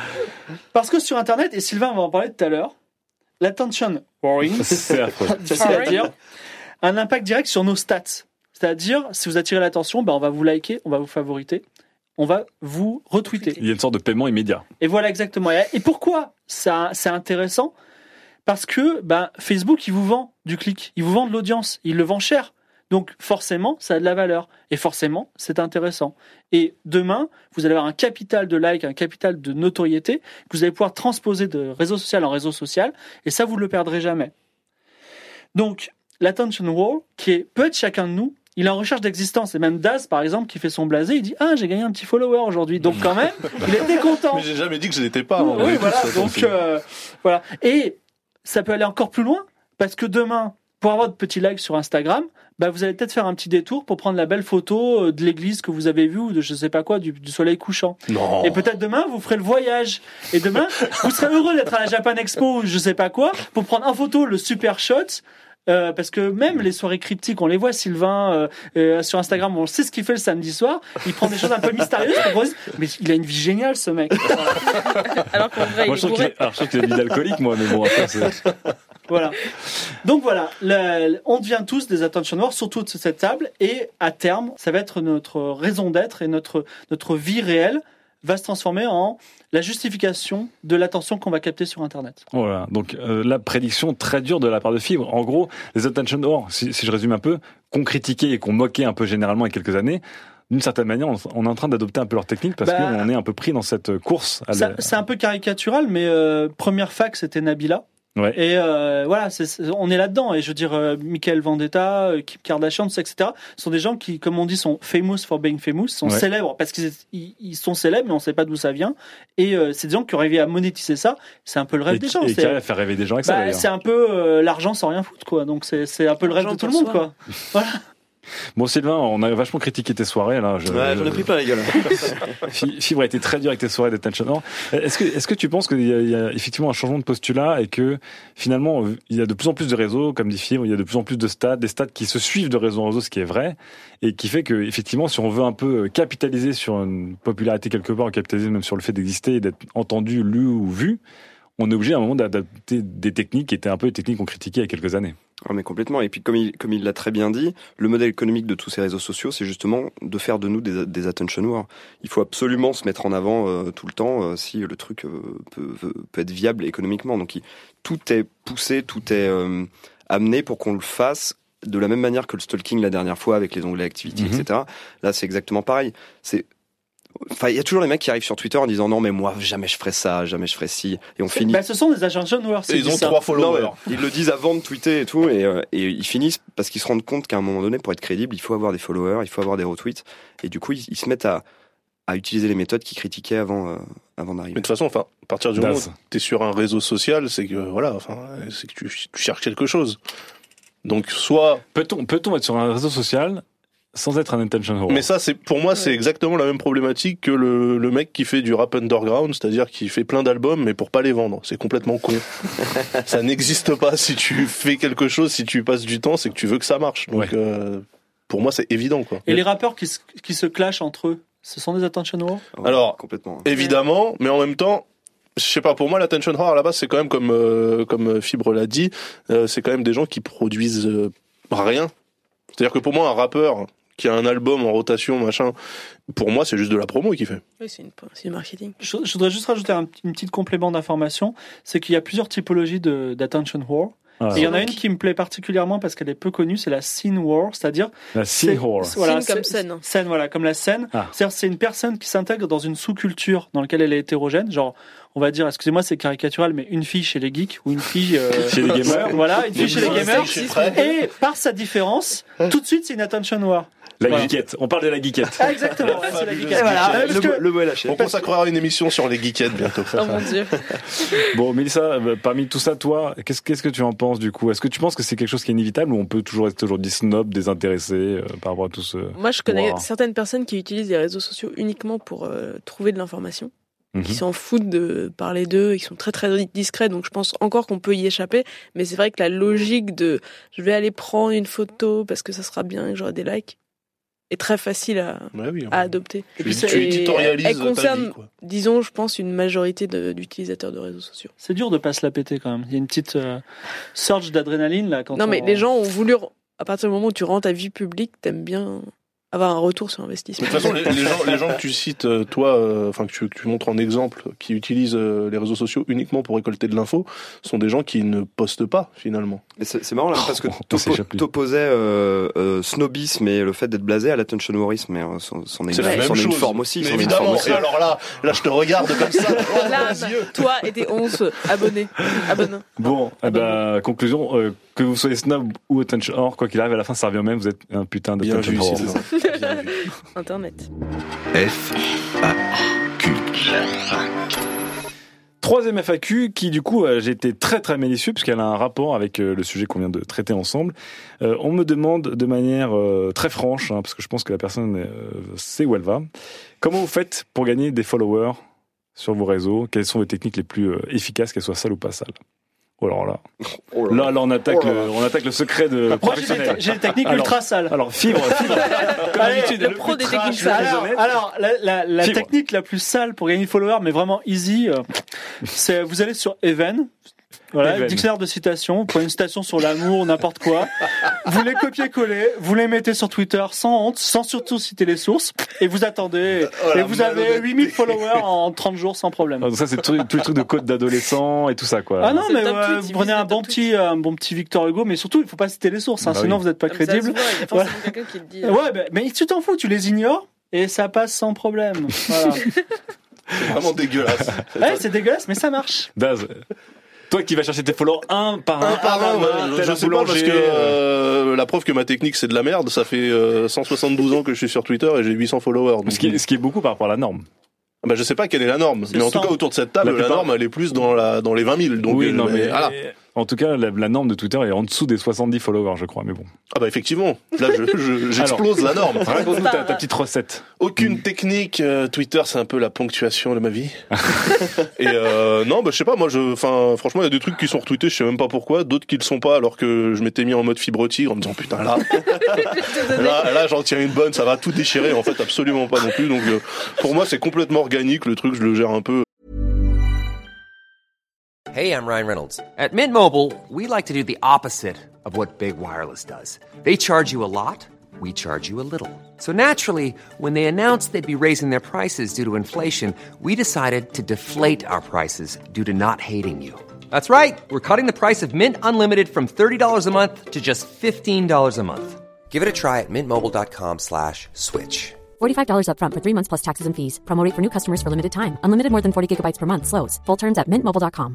Parce que sur Internet, et Sylvain va en parler tout à l'heure, l'attention warring, C'est affreux. facile à dire, a un impact direct sur nos stats. C'est-à-dire, si vous attirez l'attention, on va vous liker, on va vous favoriter, on va vous retweeter. Il y a une sorte de paiement immédiat. Et voilà exactement. Et pourquoi ça, c'est intéressant ? Parce que Facebook, il vous vend du clic, il vous vend de l'audience, il le vend cher. Donc forcément, ça a de la valeur. Et forcément, c'est intéressant. Et demain, vous allez avoir un capital de like, un capital de notoriété que vous allez pouvoir transposer de réseau social en réseau social. Et ça, vous ne le perdrez jamais. Donc, l'attention war, peut être chacun de nous, il est en recherche d'existence. Et même Daz, par exemple, qui fait son blasé, il dit « Ah, j'ai gagné un petit follower aujourd'hui. » Donc quand même, il était content. Mais j'ai jamais dit que je l'étais pas. Oui, voilà. Donc, voilà. Et ça peut aller encore plus loin, parce que demain, pour avoir de petits likes sur Instagram, vous allez peut-être faire un petit détour pour prendre la belle photo de l'église que vous avez vue ou de je sais pas quoi, du soleil couchant. Non. Et peut-être demain, vous ferez le voyage. Et demain, vous serez heureux d'être à la Japan Expo ou je sais pas quoi, pour prendre en photo le super shot. Parce que même les soirées cryptiques, on les voit, Sylvain, sur Instagram, on sait ce qu'il fait le samedi soir. Il prend des choses un peu mystérieuses. Mais il a une vie géniale, ce mec. Alors qu'en vrai, Moi, il je est bourré. trouve qu'il a une vie d'alcoolique, moi, mais bon, après, c'est... Voilà. Donc voilà, on devient tous des attention whores, surtout de cette table, et à terme, ça va être notre raison d'être et notre vie réelle va se transformer en la justification de l'attention qu'on va capter sur Internet. Voilà. Donc, la prédiction très dure de la part de Fibre. En gros, les attention whores, si je résume un peu, qu'on critiquait et qu'on moquait un peu généralement il y a quelques années, d'une certaine manière, on est en train d'adopter un peu leur technique parce qu'on est un peu pris dans cette course. C'est un peu caricatural, mais première fac, c'était Nabila. Ouais. Et voilà, on est là-dedans. Et je veux dire, Michael Vendetta, Kim Kardashian, tout ça, etc. sont des gens qui, comme on dit, sont famous for being famous, sont célèbres parce qu'ils sont célèbres, mais on ne sait pas d'où ça vient. Et c'est des gens qui ont réussi à monétiser ça. C'est un peu le rêve des gens. Et qui arrivent à faire rêver des gens avec ça, d'ailleurs. C'est un peu l'argent sans rien foutre, quoi. Donc c'est un peu le rêve de tout le monde, quoi. Voilà. Bon, Sylvain, on a vachement critiqué tes soirées, là. J'en ai pris plein la gueule. Fibre a été très dur avec tes soirées d'attention. Est-ce que tu penses qu'il y a effectivement un changement de postulat et que finalement, il y a de plus en plus de réseaux, comme dit Fibre, il y a de plus en plus de stats, des stats qui se suivent de réseau en réseau, ce qui est vrai, et qui fait que, effectivement, si on veut un peu capitaliser sur une popularité quelque part, capitaliser même sur le fait d'exister et d'être entendu, lu ou vu, on est obligé à un moment d'adapter des techniques qui étaient un peu les techniques qu'on critiquait il y a quelques années. Ah, mais complètement. Et puis comme il l'a très bien dit, le modèle économique de tous ces réseaux sociaux, c'est justement de faire de nous des attention whores. Il faut absolument se mettre en avant tout le temps si le truc peut être viable économiquement. Donc tout est poussé, tout est amené pour qu'on le fasse de la même manière que le stalking la dernière fois avec les onglets activity, etc. Là, c'est exactement pareil. Enfin, il y a toujours les mecs qui arrivent sur Twitter en disant non mais moi jamais je ferai ça, jamais je ferai ci, et on finit. Ce sont des attention whores. Ils ont 3 followers. Non, ils le disent avant de tweeter et tout, et ils finissent parce qu'ils se rendent compte qu'à un moment donné, pour être crédible, il faut avoir des followers, il faut avoir des retweets, et du coup ils se mettent à utiliser les méthodes qu'ils critiquaient avant d'arriver. Mais de toute façon, à partir du moment où t'es sur un réseau social, c'est que c'est que tu cherches quelque chose. Donc soit peut-on être sur un réseau social sans être un attention whore. Mais ça, pour moi, c'est exactement la même problématique que le mec qui fait du rap underground, c'est-à-dire qui fait plein d'albums, mais pour pas les vendre. C'est complètement con. Ça n'existe pas. Si tu fais quelque chose, si tu passes du temps, c'est que tu veux que ça marche. Donc, pour moi, c'est évident, quoi. Et les rappeurs qui se clashent entre eux, ce sont des attention whore? Alors, complètement. Évidemment, mais en même temps, je sais pas, pour moi, l'attention whore, à la base, c'est quand même comme Fibre l'a dit, c'est quand même des gens qui produisent rien. C'est-à-dire que pour moi, un rappeur qui a un album en rotation, machin, pour moi, c'est juste de la promo qu'il fait. Oui, c'est du marketing. Je voudrais juste rajouter une petite complément d'information, c'est qu'il y a plusieurs typologies d'attention whore. Et il y en a une qui me plaît particulièrement parce qu'elle est peu connue, c'est la scene whore, c'est-à-dire la scene whore. Voilà, scene comme scène. Scène, voilà, comme la scène. C'est-à-dire c'est une personne qui s'intègre dans une sous-culture dans laquelle elle est hétérogène, genre on va dire, excusez-moi, c'est caricatural, mais une fille chez les geeks ou une fille chez les gamers. Voilà, une fille chez les gamers. Et par sa différence, tout de suite, c'est une attention whore. La geekette. On parle de la geekette. Ah, exactement. C'est la geekette. Voilà, le mot est lâché. On consacrera une émission sur les geekettes bientôt. Oh mon Dieu. Bon, Mélissa, parmi tout ça, toi, qu'est-ce que tu en penses du coup? Est-ce que tu penses que c'est quelque chose qui est inévitable ou on peut toujours rester aujourd'hui snob, désintéressé par rapport à tout ce... Moi, je connais certaines personnes qui utilisent les réseaux sociaux uniquement pour trouver de l'information. Qui s'en foutent de parler d'eux et qui sont très très discrets, donc je pense encore qu'on peut y échapper, mais c'est vrai que la logique de je vais aller prendre une photo parce que ça sera bien et que j'aurai des likes est très facile à adopter. Et puis tu éditorialises elle concerne, ta vie, quoi. disons, je pense, une majorité d'utilisateurs de réseaux sociaux. C'est dur de pas se la péter quand même. Il y a une petite surge d'adrénaline là. Mais les gens ont voulu, à partir du moment où tu rends ta vie publique, t'aimes bien avoir un retour sur investissement. De toute façon, les gens que tu cites, toi, enfin que tu montres en exemple, qui utilisent les réseaux sociaux uniquement pour récolter de l'info, sont des gens qui ne postent pas finalement. Mais c'est marrant là parce que t'opposais snobisme et le fait d'être blasé à l'attention whorisme, mais c'en est une forme aussi. Mais évidemment. Et alors là, je te regarde comme ça. Toi et tes 11 abonnés. Bon, conclusion. Que vous soyez snob ou attention whore, quoi qu'il arrive, à la fin, ça revient même. Vous êtes un putain de attention whore. Internet. FAQ. Troisième FAQ qui, du coup, j'ai été très très minutieux puisqu'elle a un rapport avec le sujet qu'on vient de traiter ensemble. On me demande de manière très franche, parce que je pense que la personne sait où elle va, comment vous faites pour gagner des followers sur vos réseaux? Quelles sont les techniques les plus efficaces, qu'elles soient sales ou pas sales? Oh alors là. Là, on attaque le secret de professionnel. J'ai une technique ultra sale. Alors, Fibre. Comme d'habitude, le pro des techniques sales. Alors, la technique la plus sale pour gagner des followers, mais vraiment easy, c'est vous allez sur Even. Voilà, dictionnaire de citations, vous prenez une citation sur l'amour, n'importe quoi. Vous les copiez-collez, vous les mettez sur Twitter sans honte, sans surtout citer les sources, et vous attendez. Et vous avez 8000 followers en 30 jours sans problème. Donc ça, c'est tout le truc de code d'adolescent et tout ça, quoi. Ah non, mais vous prenez un bon petit Victor Hugo, mais surtout, il faut pas citer les sources, sinon vous n'êtes pas crédible. Il y a forcément quelqu'un qui le dit. Ouais, mais tu t'en fous, tu les ignores, et ça passe sans problème. Voilà. C'est vraiment dégueulasse. Ouais, c'est dégueulasse, mais ça marche. Daz. Toi qui vas chercher tes followers un par un. Je sais pas parce que la preuve que ma technique c'est de la merde, ça fait 172 ans que je suis sur Twitter et j'ai 800 followers. Donc... Ce qui est beaucoup par rapport à la norme. Bah je sais pas quelle est la norme, mais en tout cas autour de cette table, la norme elle est plus dans les 20 000. Donc oui, mais voilà. En tout cas, la norme de Twitter est en dessous des 70 followers, je crois, mais bon. Ah bah effectivement, là j'explose la norme. Raconte-nous ta petite recette. Aucune technique, Twitter c'est un peu la ponctuation de ma vie. Et non, bah je sais pas, moi franchement il y a des trucs qui sont retweetés, je sais même pas pourquoi, d'autres qui le sont pas alors que je m'étais mis en mode fibre tigre en me disant putain là j'en tiens une bonne, ça va tout déchirer, en fait absolument pas non plus. Donc pour moi c'est complètement organique, le truc je le gère un peu. Hey, I'm Ryan Reynolds. At Mint Mobile, we like to do the opposite of what Big Wireless does. They charge you a lot, we charge you a little. So naturally, when they announced they'd be raising their prices due to inflation, we decided to deflate our prices due to not hating you. That's right. We're cutting the price of Mint Unlimited from $30 a month to just $15 a month. Give it a try at mintmobile.com/switch. $45 up front for 3 months plus taxes and fees. Promo rate for new customers for limited time. Unlimited more than 40 gigabytes per month. Slows full terms at mintmobile.com.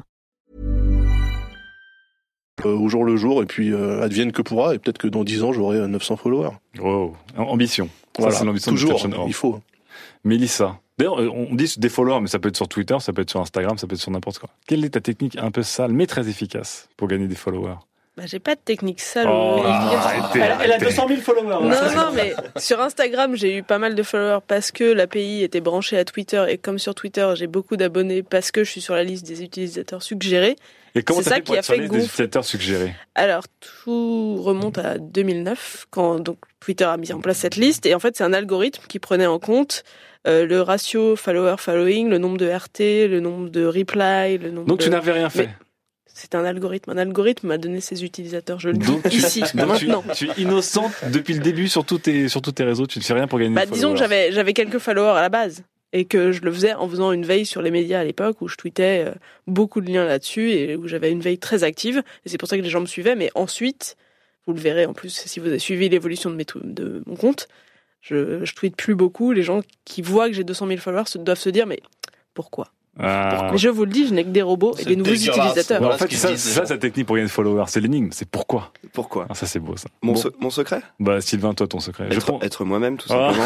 Au jour le jour, et puis advienne que pourra, et peut-être que dans 10 ans j'aurai 900 followers. Oh, ambition. Voilà, ça, c'est l'ambition toujours, de il faut. Mélissa, d'ailleurs, on dit des followers, mais ça peut être sur Twitter, ça peut être sur Instagram, ça peut être sur n'importe quoi. Quelle est ta technique un peu sale, mais très efficace, pour gagner des followers? J'ai pas de technique sale. Elle a 200 000 followers. Non, mais sur Instagram, j'ai eu pas mal de followers parce que l'API était branchée à Twitter et comme sur Twitter, j'ai beaucoup d'abonnés parce que je suis sur la liste des utilisateurs suggérés. Et comment c'est ça ça fait pour qui a être sur la fait liste des utilisateurs suggérés? Alors, tout remonte à 2009 quand donc Twitter a mis en place cette liste et en fait, c'est un algorithme qui prenait en compte le ratio follower-following, le nombre de RT, le nombre de reply, le nombre Donc de... tu n'avais rien fait. C'est un algorithme. Un algorithme m'a donné ses utilisateurs. Je le dis Donc ici, maintenant. Tu es innocente depuis le début sur tous tes réseaux. Tu ne fais rien pour gagner des followers. Disons que j'avais quelques followers à la base et que je le faisais en faisant une veille sur les médias à l'époque où je tweetais beaucoup de liens là-dessus et où j'avais une veille très active. Et c'est pour ça que les gens me suivaient. Mais ensuite, vous le verrez en plus si vous avez suivi l'évolution de mon compte, je tweete plus beaucoup. Les gens qui voient que j'ai 200 000 followers doivent se dire mais pourquoi? Mais je vous le dis, je n'ai que des robots et des nouveaux utilisateurs. En fait, c'est ça sa technique pour gagner des followers, c'est l'énigme, c'est pourquoi. Ça c'est beau ça. Mon secret? Sylvain, toi ton secret. Être moi-même tout simplement.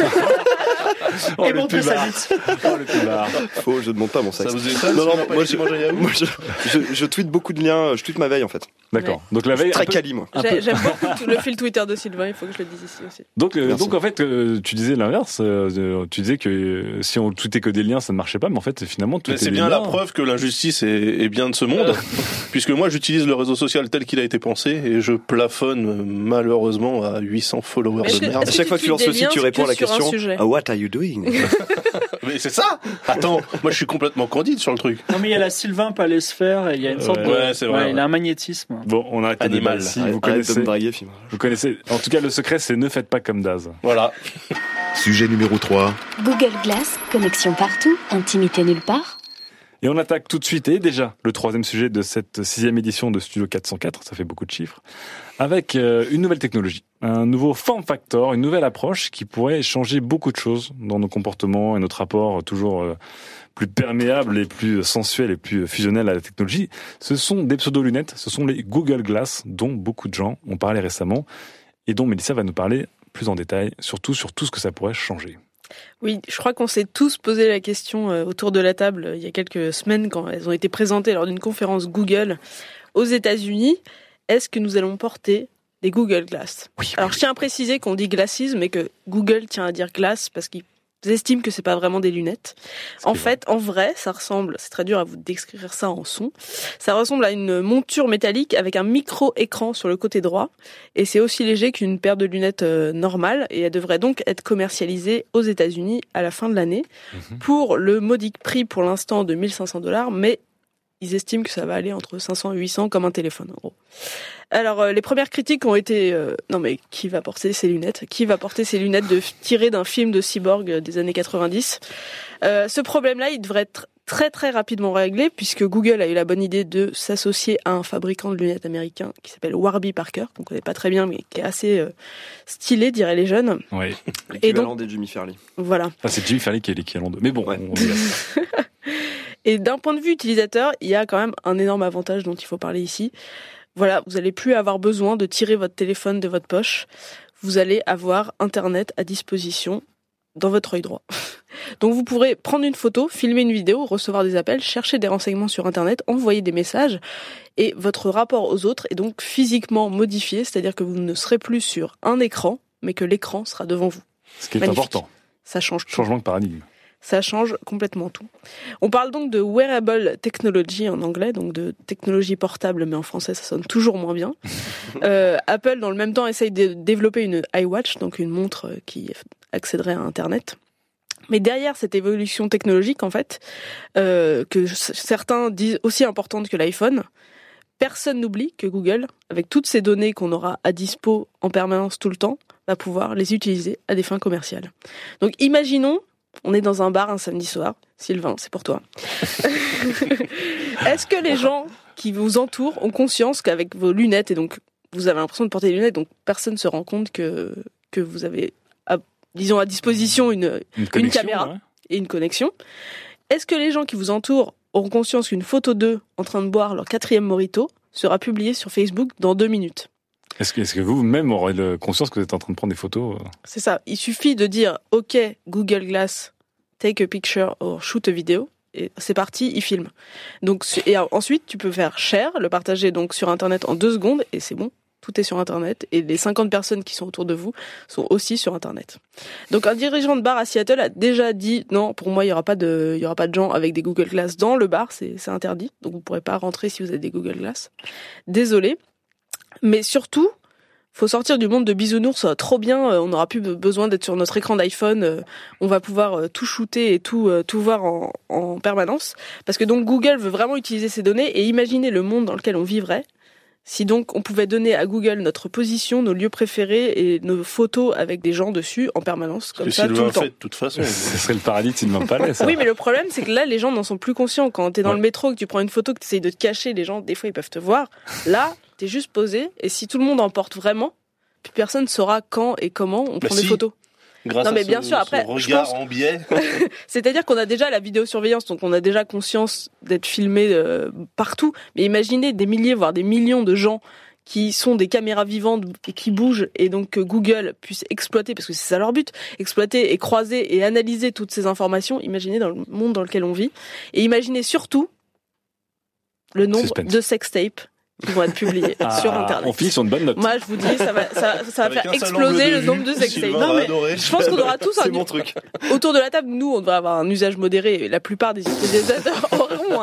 Et montrer sa bite. Le pubard. Faux, je ne monte pas mon sexe. Ça vous étonne? Moi, je tweete beaucoup de liens, je tweete ma veille en fait. D'accord. Donc la veille. Très quali, moi. J'aime beaucoup le fil Twitter de Sylvain, il faut que je le dise ici aussi. Donc en fait, tu disais l'inverse. Tu disais que si on tweetait que des liens, ça ne marchait pas, mais en fait, finalement, c'est bien la preuve que l'injustice est bien de ce monde, puisque moi, j'utilise le réseau social tel qu'il a été pensé et je plafonne malheureusement à 800 followers de merde. À chaque fois que tu lances le site, tu réponds à la question What are you doing? Mais c'est ça. Attends, moi, je suis complètement candide sur le truc. Non, mais il y a la Sylvain Palais-Sphère et il y a une sorte de. C'est vrai. Il a un magnétisme. Bon, on arrête animal. Si vous connaissez. En tout cas, le secret, c'est ne faites pas comme Daz. Voilà. Sujet numéro 3. Google Glass, connexion partout, intimité nulle part. Et on attaque tout de suite, et déjà, le troisième sujet de cette 6e édition de Studio 404, ça fait beaucoup de chiffres, avec une nouvelle technologie, un nouveau form factor, une nouvelle approche qui pourrait changer beaucoup de choses dans nos comportements et notre rapport toujours plus perméable et plus sensuel et plus fusionnel à la technologie. Ce sont des pseudo-lunettes, ce sont les Google Glass, dont beaucoup de gens ont parlé récemment, et dont Mélissa va nous parler plus en détail, surtout sur tout ce que ça pourrait changer. Oui, je crois qu'on s'est tous posé la question autour de la table il y a quelques semaines quand elles ont été présentées lors d'une conférence Google aux États-Unis. Est-ce que nous allons porter des Google Glass? Alors je tiens à préciser qu'on dit glasses, mais que Google tient à dire glass parce qu'ils estiment que c'est pas vraiment des lunettes. En vrai, ça ressemble, c'est très dur à vous décrire ça en son, ça ressemble à une monture métallique avec un micro-écran sur le côté droit et c'est aussi léger qu'une paire de lunettes normale et elle devrait donc être commercialisée aux États-Unis à la fin de l'année pour le modique prix pour l'instant de $1 500, mais ils estiment que ça va aller entre 500 et 800 comme un téléphone en gros. Alors les premières critiques ont été non mais qui va porter ces lunettes? Qui va porter ces lunettes tirées d'un film de cyborg des années 90? Ce problème-là, il devrait être très très rapidement réglé puisque Google a eu la bonne idée de s'associer à un fabricant de lunettes américain qui s'appelle Warby Parker, qu'on connaît pas très bien mais qui est assez stylé, diraient les jeunes. Oui. L'équivalent des Jimmy Fairley. Voilà. Enfin, c'est Jimmy Fairley qui est l'équivalent de. Mais bon. Ouais. Et d'un point de vue utilisateur, il y a quand même un énorme avantage dont il faut parler ici. Voilà, vous n'allez plus avoir besoin de tirer votre téléphone de votre poche. Vous allez avoir Internet à disposition dans votre œil droit. Donc vous pourrez prendre une photo, filmer une vidéo, recevoir des appels, chercher des renseignements sur Internet, envoyer des messages et votre rapport aux autres est donc physiquement modifié, c'est-à-dire que vous ne serez plus sur un écran, mais que l'écran sera devant vous. Ce qui est magnifique. Important. Ça change tout. Changement de paradigme. Ça change complètement tout. On parle donc de wearable technology en anglais, donc de technologie portable, mais en français ça sonne toujours moins bien. Apple, dans le même temps, essaye de développer une iWatch, donc une montre qui accéderait à Internet. Mais derrière cette évolution technologique, en fait, que certains disent aussi importante que l'iPhone, personne n'oublie que Google, avec toutes ces données qu'on aura à dispo en permanence tout le temps, va pouvoir les utiliser à des fins commerciales. Donc imaginons, on est dans un bar un samedi soir. Sylvain, c'est pour toi. Est-ce que les gens qui vous entourent ont conscience qu'avec vos lunettes, et donc vous avez l'impression de porter des lunettes, donc personne ne se rend compte que vous avez, disons, à disposition une caméra et une connexion. Est-ce que les gens qui vous entourent auront conscience qu'une photo d'eux en train de boire leur 4e mojito sera publiée sur Facebook dans 2 minutes? Est-ce que vous-même aurez conscience que vous êtes en train de prendre des photos? C'est ça. Il suffit de dire « OK, Google Glass, take a picture or shoot a video » et c'est parti, il filme. Donc, et ensuite, tu peux faire share, le partager donc sur Internet en 2 secondes, et c'est bon. Tout est sur Internet et les 50 personnes qui sont autour de vous sont aussi sur Internet. Donc un dirigeant de bar à Seattle a déjà dit non, pour moi il y aura pas de gens avec des Google Glass dans le bar, c'est interdit. Donc vous pourrez pas rentrer si vous avez des Google Glass. Désolé. Mais surtout, faut sortir du monde de bisounours, ça va trop bien, on n'aura plus besoin d'être sur notre écran d'iPhone, on va pouvoir tout shooter et tout voir en permanence parce que donc Google veut vraiment utiliser ces données et imaginer le monde dans lequel on vivrait. Si donc on pouvait donner à Google notre position, nos lieux préférés et nos photos avec des gens dessus en permanence, comme ça tout le temps. Fait, de toute façon. Ce serait le paradis de Sylvain Palais, ça. Oui, mais le problème, c'est que là, les gens n'en sont plus conscients. Quand t'es dans le métro, que tu prends une photo, que t'essayes de te cacher, les gens, des fois, ils peuvent te voir. Là, t'es juste posé, et si tout le monde en porte vraiment, plus personne ne saura quand et comment on prend des photos. Grâce non, mais à bien sûr, après, regard en biais. C'est-à-dire qu'on a déjà la vidéosurveillance, donc on a déjà conscience d'être filmé partout. Mais imaginez des milliers, voire des millions de gens qui sont des caméras vivantes et qui bougent, et donc que Google puisse exploiter, parce que c'est ça leur but, exploiter et croiser et analyser toutes ces informations. Imaginez dans le monde dans lequel on vit. Et imaginez surtout le nombre de sextapes qui vont être publiés sur Internet. On finit sur une bonne note. Moi, je vous dis, ça va faire exploser le nombre de sextapes. Non, mais je pense qu'on aura tous c'est mon truc. Autour de la table, nous, on devrait avoir un usage modéré. Et la plupart des utilisateurs auront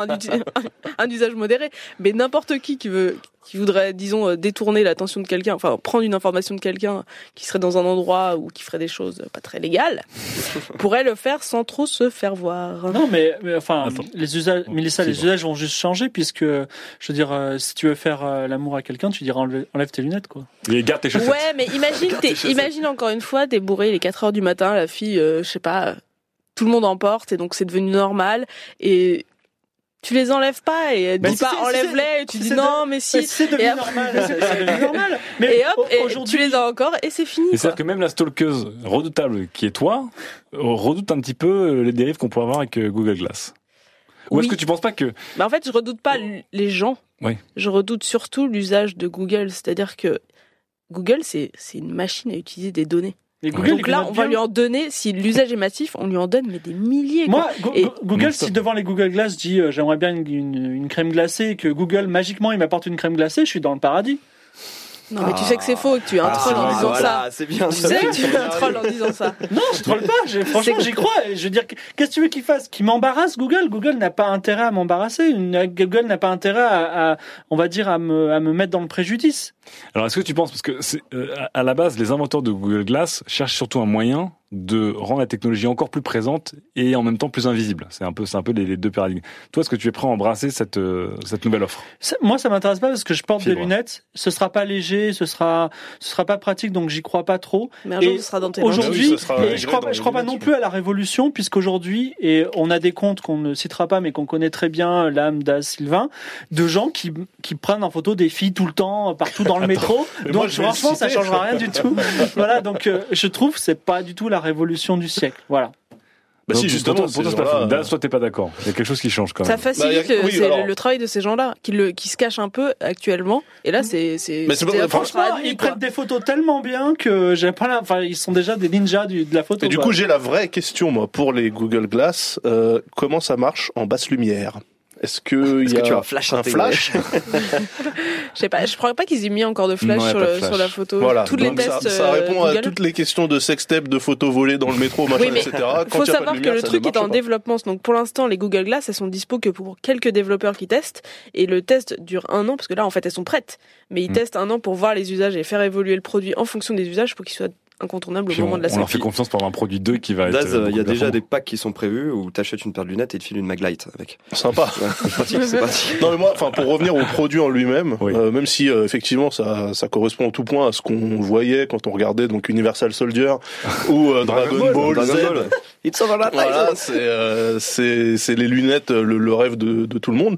un usage modéré. Mais n'importe qui voudrait, disons, détourner l'attention de quelqu'un, enfin, prendre une information de quelqu'un qui serait dans un endroit ou qui ferait des choses pas très légales, pourrait le faire sans trop se faire voir. Non, mais enfin, les usages, Mélissa, les usages vont juste changer puisque, je veux dire, si tu veux faire l'amour à quelqu'un, tu diras enlève tes lunettes, quoi. Et garde tes chaussettes. Ouais, mais imagine encore une fois, t'es bourré, il est 4h du matin, la fille, je sais pas, tout le monde en porte et donc c'est devenu normal et tu les enlèves pas et dis pas enlève-les et tu dis non mais si c'est devenu normal, c'est devenu normal. Mais et hop et tu les as encore et c'est fini. C'est-à-dire que même la stalkeuse redoutable qui est toi redoute un petit peu les dérives qu'on pourrait avoir avec Google Glass. Ou est-ce que tu penses pas que en fait je redoute pas les gens. Oui. Je redoute surtout l'usage de Google, c'est-à-dire que Google c'est une machine à utiliser des données. Donc là, on va lui en donner, si l'usage est massif, on lui en donne mais des milliers. Moi, Google, si devant les Google Glass dit j'aimerais bien une crème glacée et que Google magiquement il m'apporte une crème glacée, je suis dans le paradis. Non, mais tu sais que c'est faux et que tu es un troll en disant ça. C'est bien. Tu sais que tu es un troll en disant ça. Non, je troll pas. Franchement, j'y crois. Je veux dire, qu'est-ce que tu veux qu'il fasse? Qu'il m'embarrasse, Google? Google n'a pas intérêt à m'embarrasser. Google n'a pas intérêt à, on va dire, à me mettre dans le préjudice. Alors, est-ce que tu penses, parce que à la base, les inventeurs de Google Glass cherchent surtout un moyen de rendre la technologie encore plus présente et en même temps plus invisible. C'est un peu les deux paradigmes. Toi, est-ce que tu es prêt à embrasser cette nouvelle offre? Moi, ça m'intéresse pas parce que je porte des lunettes. Ce sera pas léger, ce sera pas pratique, donc j'y crois pas trop. Mais un jour, ce sera dans tes mains. Aujourd'hui, je crois pas non plus à la révolution, puisqu'aujourd'hui, et on a des comptes qu'on ne citera pas, mais qu'on connaît très bien, Lame, Daz, Sylvain, de gens qui prennent en photo des filles tout le temps, partout dans le métro. Donc, franchement, ça changera rien du tout. Voilà, donc, je trouve que c'est pas du tout la révolution du siècle. Voilà. Bah si, justement, pour toi, Daz, toi, t'es pas d'accord. Il y a quelque chose qui change quand même. Ça facilite le travail de ces gens-là, qui se cachent un peu actuellement. Et là, franchement, ils prennent des photos tellement bien que j'ai pas ils sont déjà des ninjas de la photo. Et du coup, j'ai la vraie question, moi, pour les Google Glass. Comment ça marche en basse lumière? Est-ce que tu as un flash? Je sais pas, je crois pas qu'ils aient mis encore de flash sur la photo. Voilà. Toutes les tests. Ça répond Google. à toutes les questions de sextape, de photos volées dans le métro, machin, etc. Il faut savoir que le truc est en développement. Donc pour l'instant, les Google Glass, elles sont dispo que pour quelques développeurs qui testent. Et le test dure 1 an, parce que là, en fait, elles sont prêtes. Mais ils testent 1 an pour voir les usages et faire évoluer le produit en fonction des usages pour qu'il soit incontournable au moment de la sortie. On leur fait confiance pour avoir un produit 2 qui va Daz, être... il y a déjà des packs qui sont prévus où t'achètes une paire de lunettes et te files une Maglite avec. Sympa. Ouais, c'est pratique. Non mais moi, pour revenir au produit en lui-même, même si effectivement ça correspond en tout point à ce qu'on voyait quand on regardait donc Universal Soldier ou Dragon Ball Z. It's over that. Voilà, c'est les lunettes, le rêve de tout le monde.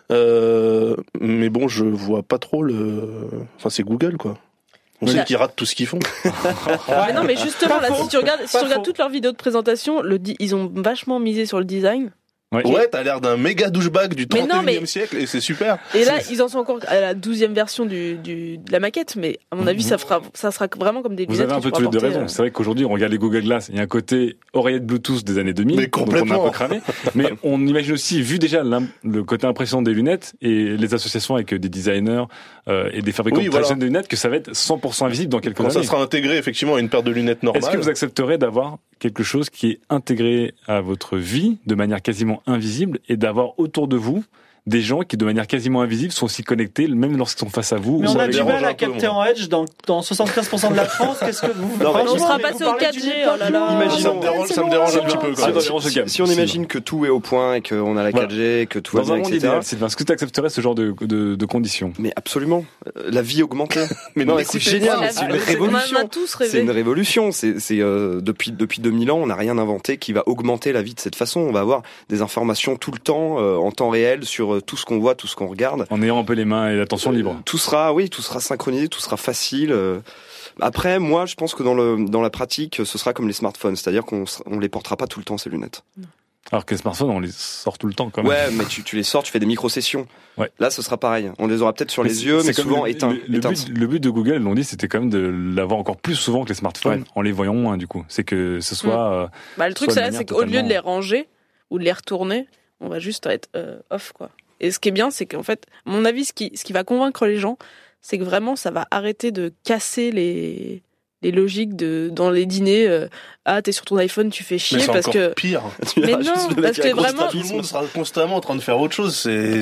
Mais bon, je vois pas trop c'est Google quoi. On sait qu'ils ratent tout ce qu'ils font. Mais non, mais justement, là, si tu regardes toutes leurs vidéos de présentation, ils ont vachement misé sur le design. Ouais, t'as l'air d'un méga douchebag du 31e siècle et c'est super. Et là, ils en sont encore à la 12e version de la maquette, mais à mon avis, ça sera vraiment comme des lunettes. Vous avez un peu tous les deux raison. C'est vrai qu'aujourd'hui, on regarde les Google Glass, il y a un côté oreillette Bluetooth des années 2000, mais complètement. Donc on a un peu cramé. Mais on imagine aussi, vu déjà le côté impressionnant des lunettes et les associations avec des designers et des fabricants traditionnels de lunettes, que ça va être 100% invisible dans quelques années. Ça sera intégré effectivement à une paire de lunettes normales. Est-ce que vous accepterez d'avoir quelque chose qui est intégré à votre vie de manière quasiment invisible et d'avoir autour de vous des gens qui, de manière quasiment invisible, sont aussi connectés, même lorsqu'ils sont face à vous? Mais on a du mal à capter en Edge dans 75% de la France. Qu'est-ce que vous... on sera passé au 4G, oh là là. Imaginons, ça me dérange un petit peu. Si on imagine que tout est au point et qu'on a la 4G, que tout va bien, etc. Idéal, Sylvain, est-ce que tu accepterais ce genre de conditions? Mais absolument. La vie augmentée. Mais non, c'est génial. C'est une révolution. On a tous rêvé. C'est une révolution. Depuis 2000 ans, on n'a rien inventé qui va augmenter la vie de cette façon. On va avoir des informations tout le temps, en temps réel, sur tout ce qu'on voit, tout ce qu'on regarde. En ayant un peu les mains et l'attention libre. Tout sera synchronisé, tout sera facile. Après, moi, je pense que dans la pratique, ce sera comme les smartphones, c'est-à-dire qu'on les portera pas tout le temps, ces lunettes. Alors que les smartphones, on les sort tout le temps quand même. Ouais, mais tu les sors, tu fais des micro-sessions. Ouais. Là, ce sera pareil. On les aura peut-être sur les yeux, mais souvent éteints. Le but de Google, l'ont dit, c'était quand même de l'avoir encore plus souvent que les smartphones, en les voyant moins, du coup. C'est que ce soit... le truc, c'est qu'au lieu de les ranger ou de les retourner, on va juste être off, quoi. Et ce qui est bien, c'est qu'en fait, à mon avis, ce qui va convaincre les gens, c'est que vraiment, ça va arrêter de casser les logiques dans les dîners. T'es sur ton iPhone, tu fais chier, mais c'est parce encore que pire. Mais non, parce que vraiment, tout le monde sera constamment en train de faire autre chose.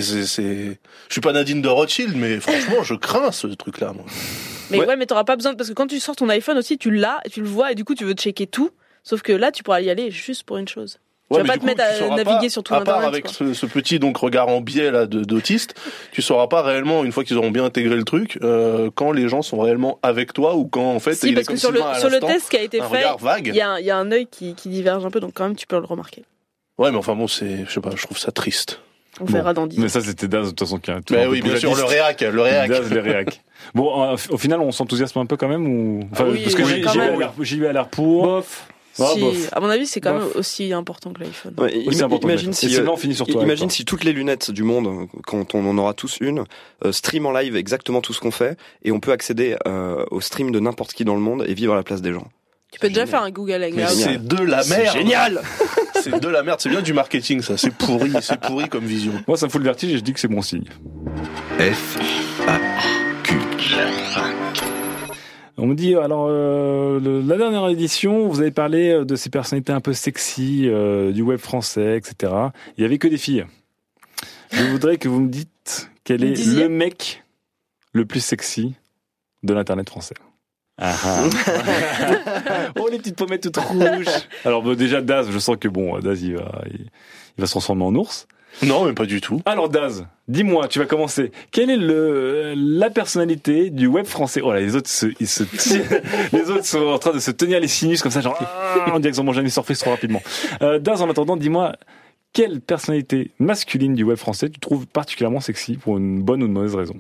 Je suis pas Nadine de Rothschild, mais franchement, je crains ce truc-là, moi. Mais ouais, mais t'auras pas besoin, parce que quand tu sors ton iPhone aussi, tu l'as, et tu le vois, et du coup, tu veux checker tout. Sauf que là, tu pourras y aller juste pour une chose. Tu vas pas te mettre à naviguer sur tout Internet. À part avec ce petit regard en biais là d'autiste, tu sauras pas réellement, une fois qu'ils auront bien intégré le truc, quand les gens sont réellement avec toi ou quand en fait il parce est comme que sur le test qui a été fait, il y a un œil qui diverge un peu, donc quand même tu peux le remarquer. Ouais, mais enfin bon, je sais pas, je trouve ça triste. On verra dans 10 ans. Mais ça, c'était Daz, de toute façon, qui a tout. Mais oui, bien sûr, le réac. Daz, les réacs. Bon, au final, on s'enthousiasme un peu quand même, ou? Enfin, oui, parce que j'ai eu à l'air pour. Bof. À mon avis, c'est quand même aussi important que l'iPhone. Ouais, imagine si toutes les lunettes du monde, quand on en aura tous une, stream en live exactement tout ce qu'on fait, et on peut accéder au stream de n'importe qui dans le monde et vivre à la place des gens. Tu peux déjà faire un Google Hangout. Mais c'est de la merde. C'est génial. C'est de la merde. C'est bien du marketing, ça. C'est pourri comme vision. Moi, ça me fout le vertige et je dis que c'est bon signe. On me dit, alors, la dernière édition, vous avez parlé de ces personnalités un peu sexy, du web français, etc. Il y avait que des filles. Je voudrais que vous me dites quel est le mec le plus sexy de l'internet français. Oh, les petites pommettes toutes rouges. Alors, déjà, Daz, je sens que Daz, il va se transformer en ours. Non, mais pas du tout. Alors Daz, dis-moi, tu vas commencer. Quelle est la personnalité du web français? Oh là, les autres les autres sont en train de se tenir les sinus comme ça, genre on dirait qu'ils ont jamais surfé trop rapidement. Daz, en attendant, dis-moi, quelle personnalité masculine du web français tu trouves particulièrement sexy pour une bonne ou une mauvaise raison?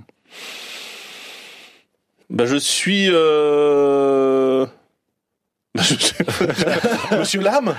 Je suis Monsieur Lame.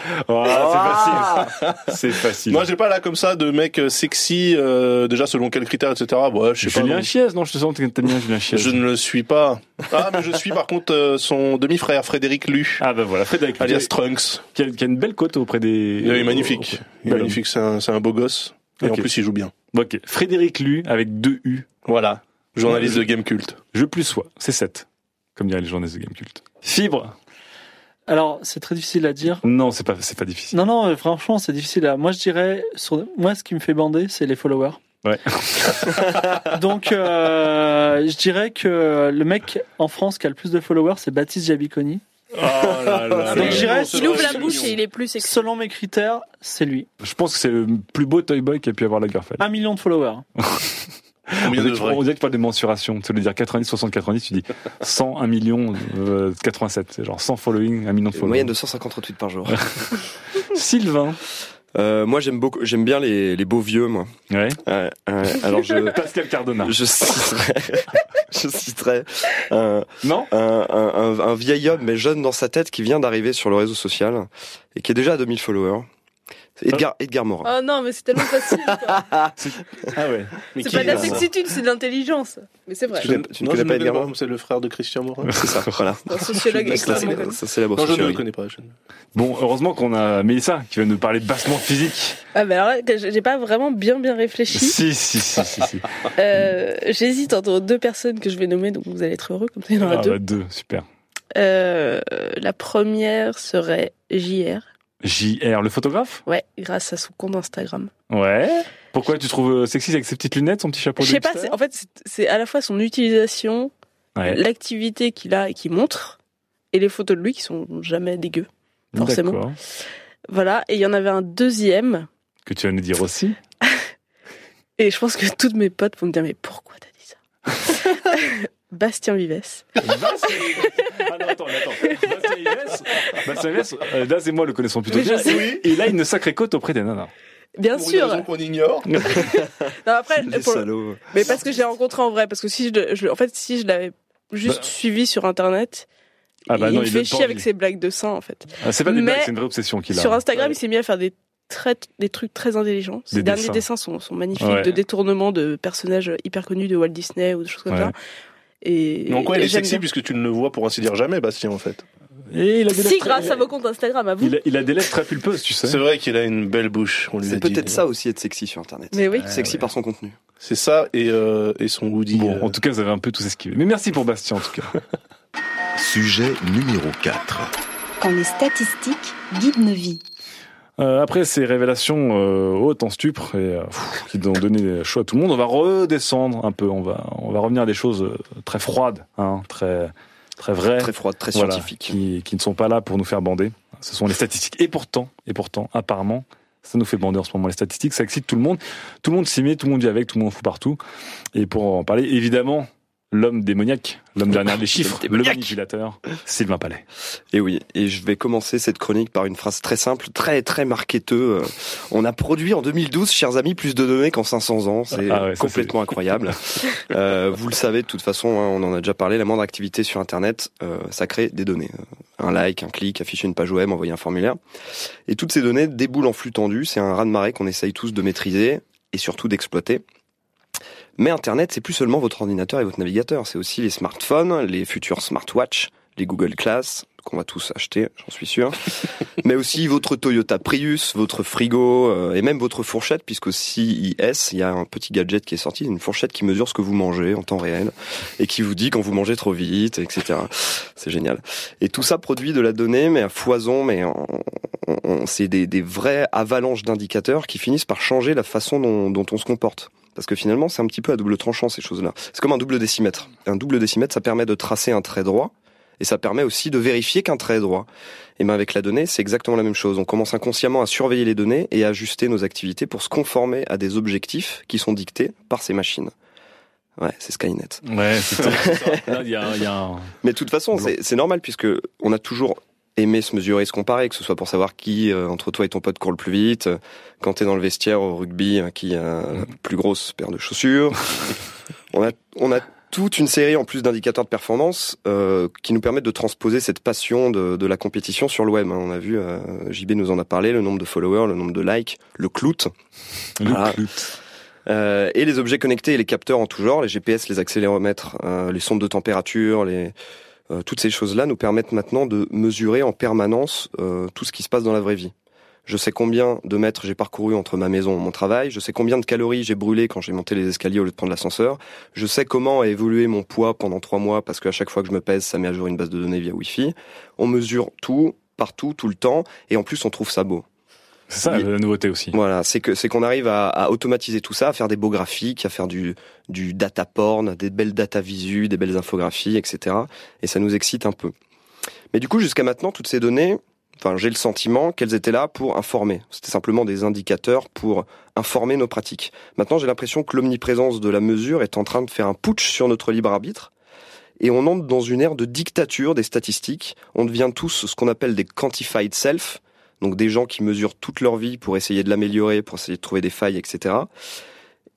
C'est facile. Moi, j'ai pas là comme ça de mec sexy, déjà selon quels critères, etc. Ouais, je sais pas. Julien Chiez, non, je te sens que t'aimes bien Julien Chiez. Je ne le suis pas. Mais je suis par contre son demi-frère Frédéric Lu. Ah voilà, Frédéric Lu. Alias Trunks. Qui a une belle cote auprès des... Il est magnifique. Il est magnifique, c'est un beau gosse. Et en plus, il joue bien. Ok. Frédéric Lu avec 2 U. Voilà. Journaliste de Game Cult. Je plus sois. C'est 7. Comme diraient les journalistes de Game Cult. Fibre. Alors, c'est très difficile à dire. Non, c'est pas difficile. Non, franchement, c'est difficile moi, je dirais, moi, ce qui me fait bander, c'est les followers. Ouais. Donc, je dirais que le mec en France qui a le plus de followers, c'est Baptiste Jabiconi. Oh là là. Donc, je dirais, il ouvre la bouche et il est plus sexy. Selon mes critères, c'est lui. Je pense que c'est le plus beau toy boy qu'a pu avoir la Garfield. 1 million de followers. On dirait que tu parles de mensuration. Tu veux dire 90, 60, 90, tu dis 100, 1 million, 87. C'est genre 100 following, 1 million de followers. Une moyenne de 150 tweets par jour. Sylvain. Moi, j'aime bien les beaux vieux, moi. Ouais. Alors Pascal Cardona. Je citerai un vieil homme, mais jeune dans sa tête, qui vient d'arriver sur le réseau social et qui est déjà à 2000 followers. Edgar Morin. Oh non, mais c'est tellement facile. Quoi. Ah ouais. C'est pas de la sexitude, c'est de l'intelligence. Mais c'est vrai. Tu ne connais pas Edgar Morin? C'est le frère de Christian Morin. C'est ça, voilà. Un sociologue extrêmement connu. Ça, c'est la Non, je ne le sociologie. connais pas. Bon, heureusement qu'on a Mélissa qui va nous parler de bassement physique. Ah bah alors là, j'ai pas vraiment bien réfléchi. Si. J'hésite entre deux personnes que je vais nommer, donc vous allez être heureux, comme ça il y en aura deux. Bah, deux, super. La première serait JR. JR, le photographe? Ouais, grâce à son compte Instagram. Ouais. Pourquoi tu trouves sexy avec ses petites lunettes, son petit chapeau de Je sais pas, hipster? en fait, c'est à la fois son utilisation, Ouais. l'activité qu'il a et qu'il montre, et les photos de lui qui sont jamais dégueu, forcément. D'accord. Voilà, et il y en avait un deuxième, Que tu vas nous dire aussi. et je pense que toutes mes potes vont me dire, mais pourquoi t'as dit ça? Bastien Vives. Ah non, attends. Bastien Vives, Daz et moi le connaissons plutôt Mais je bien. sais. Et il a une sacrée cote auprès des nanas. Bien Pour sûr. une raison qu'on ignore. Non, après, Les pour- salauds. mais parce que je l'ai rencontré en vrai, parce que si je l'avais juste suivi sur internet, Ah bah il non, me il fait donne pas chier envie. avec ses blagues de seins en fait. Ah, c'est pas des Mais blagues, c'est une vraie obsession qu'il a. Sur Instagram, Ouais. il s'est mis à faire des trucs très intelligents. Ses Des derniers dessins. dessins sont magnifiques, Ouais. de détournements de personnages hyper connus de Walt Disney ou des choses comme Ouais. ça. Et Mais en quoi il est j'aime sexy bien. puisque tu ne le vois pour ainsi dire jamais, Bastien, en fait. Et il a des Si, lèvres grâce très- à vos comptes Instagram, à vous. il a des lèvres très pulpeuses, tu sais. C'est vrai qu'il a une belle bouche, on lui a C'est dit. peut-être ça aussi être sexy sur Internet. Mais oui. Sexy par son contenu. C'est ça et son Woody. Bon, en tout cas, vous avez un peu tous esquivé. Mais merci pour Bastien, en tout cas. Sujet numéro 4. Quand les statistiques guident nos vies. Après ces révélations hautes en stupre et qui ont donné chaud à tout le monde, on va redescendre un peu. On va revenir à des choses très froides, hein, très vraies, Très froide, très voilà, scientifique. qui ne sont pas là pour nous faire bander. Ce sont les statistiques. Et pourtant, apparemment, ça nous fait bander en ce moment. Les statistiques, ça excite tout le monde. Tout le monde s'y met, tout le monde vit avec, tout le monde en fout partout. Et pour en parler, évidemment, l'homme démoniaque, l'homme derrière les chiffres, le manipulateur, Sylvain Palais. Et oui, et je vais commencer cette chronique par une phrase très simple, très très marketeuse. On a produit en 2012, chers amis, plus de données qu'en 500 ans. C'est Ah ouais, ça, complètement incroyable. Vous le savez de toute façon, hein, on en a déjà parlé, la moindre activité sur Internet, ça crée des données. Un like, un clic, afficher une page web, envoyer un formulaire. Et toutes ces données déboulent en flux tendu. C'est un raz-de-marée qu'on essaye tous de maîtriser et surtout d'exploiter. Mais Internet, c'est plus seulement votre ordinateur et votre navigateur, c'est aussi les smartphones, les futurs smartwatches, les Google Glass, qu'on va tous acheter, j'en suis sûr, mais aussi votre Toyota Prius, votre frigo, et même votre fourchette, puisque CIS, il y a un petit gadget qui est sorti, une fourchette qui mesure ce que vous mangez en temps réel, et qui vous dit quand vous mangez trop vite, etc. C'est génial. Et tout ça produit de la donnée, mais à foison, mais c'est des vraies avalanches d'indicateurs qui finissent par changer la façon dont on se comporte. Parce que finalement, c'est un petit peu à double tranchant, ces choses-là. C'est comme un double décimètre. Un double décimètre, ça permet de tracer un trait droit, et ça permet aussi de vérifier qu'un trait est droit. Et bien avec la donnée, c'est exactement la même chose. On commence inconsciemment à surveiller les données et à ajuster nos activités pour se conformer à des objectifs qui sont dictés par ces machines. Ouais, c'est Skynet. Ouais, c'est ça. Là, il y a un... Mais de toute façon, c'est normal, puisque on a toujours aimer se mesurer, se comparer, que ce soit pour savoir qui, entre toi et ton pote, court le plus vite, quand t'es dans le vestiaire au rugby, qui a la plus grosse paire de chaussures. On a toute une série en plus d'indicateurs de performance qui nous permettent de transposer cette passion de la compétition sur le web. On a vu, JB nous en a parlé, le nombre de followers, le nombre de likes, le clout. Voilà. Et les objets connectés et les capteurs en tout genre, les GPS, les accéléromètres, les sondes de température, toutes ces choses-là nous permettent maintenant de mesurer en permanence tout ce qui se passe dans la vraie vie. Je sais combien de mètres j'ai parcouru entre ma maison et mon travail, je sais combien de calories j'ai brûlé quand j'ai monté les escaliers au lieu de prendre l'ascenseur, je sais comment a évolué mon poids pendant 3 mois parce qu'à chaque fois que je me pèse, ça met à jour une base de données via Wi-Fi. On mesure tout, partout, tout le temps, et en plus on trouve ça beau. C'est ça la nouveauté aussi. Voilà, c'est qu'on arrive à automatiser tout ça, à faire des beaux graphiques, à faire du data porn, des belles data visu, des belles infographies, etc. Et ça nous excite un peu. Mais du coup, jusqu'à maintenant, toutes ces données, j'ai le sentiment qu'elles étaient là pour informer. C'était simplement des indicateurs pour informer nos pratiques. Maintenant, j'ai l'impression que l'omniprésence de la mesure est en train de faire un putsch sur notre libre arbitre. Et on entre dans une ère de dictature des statistiques. On devient tous ce qu'on appelle des quantified self. Donc des gens qui mesurent toute leur vie pour essayer de l'améliorer, pour essayer de trouver des failles, etc.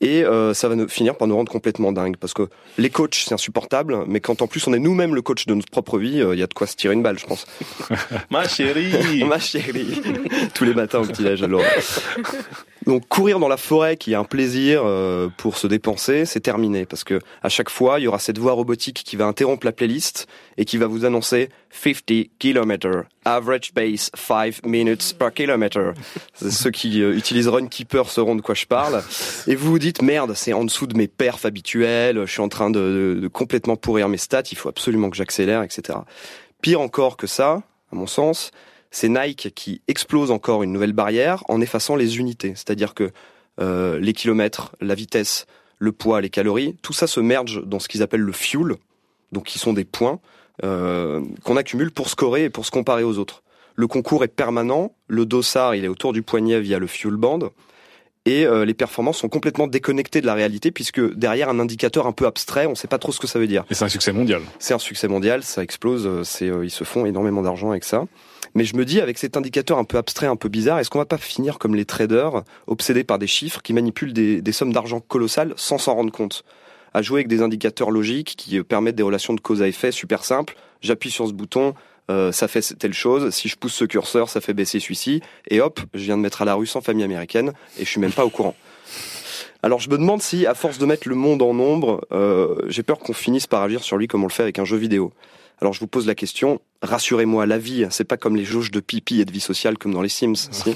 Et ça va finir par nous rendre complètement dingue, parce que les coachs, c'est insupportable, mais quand en plus on est nous-mêmes le coach de notre propre vie, il y a de quoi se tirer une balle, je pense. Ma chérie. Ma chérie. Tous les matins au petit-déj, alors. Donc courir dans la forêt, qui est un plaisir pour se dépenser, c'est terminé, parce que à chaque fois, il y aura cette voix robotique qui va interrompre la playlist et qui va vous annoncer 50 km, average pace 5 minutes per kilometer. Ceux qui utilisent Runkeeper sauront de quoi je parle. Et vous vous dites, merde, c'est en dessous de mes perfs habituels, je suis en train de complètement pourrir mes stats, il faut absolument que j'accélère, etc. Pire encore que ça, à mon sens, c'est Nike qui explose encore une nouvelle barrière en effaçant les unités. C'est-à-dire que les kilomètres, la vitesse, le poids, les calories, tout ça se merge dans ce qu'ils appellent le fuel, donc qui sont des points qu'on accumule pour scorer et pour se comparer aux autres. Le concours est permanent, le dossard il est autour du poignet via le fuel band, et les performances sont complètement déconnectées de la réalité, puisque derrière un indicateur un peu abstrait, on ne sait pas trop ce que ça veut dire. Et c'est un succès mondial. C'est un succès mondial, ça explose, ils se font énormément d'argent avec ça. Mais je me dis, avec cet indicateur un peu abstrait, un peu bizarre, est-ce qu'on va pas finir comme les traders, obsédés par des chiffres, qui manipulent des sommes d'argent colossales sans s'en rendre compte, à jouer avec des indicateurs logiques qui permettent des relations de cause à effet super simples. J'appuie sur ce bouton, ça fait telle chose, si je pousse ce curseur, ça fait baisser celui-ci, et hop, je viens de mettre à la rue 100 familles américaines, et je suis même pas au courant. Alors je me demande si, à force de mettre le monde en ombre, j'ai peur qu'on finisse par agir sur lui comme on le fait avec un jeu vidéo. Alors je vous pose la question, rassurez-moi, la vie, c'est pas comme les jauges de pipi et de vie sociale comme dans les Sims, si?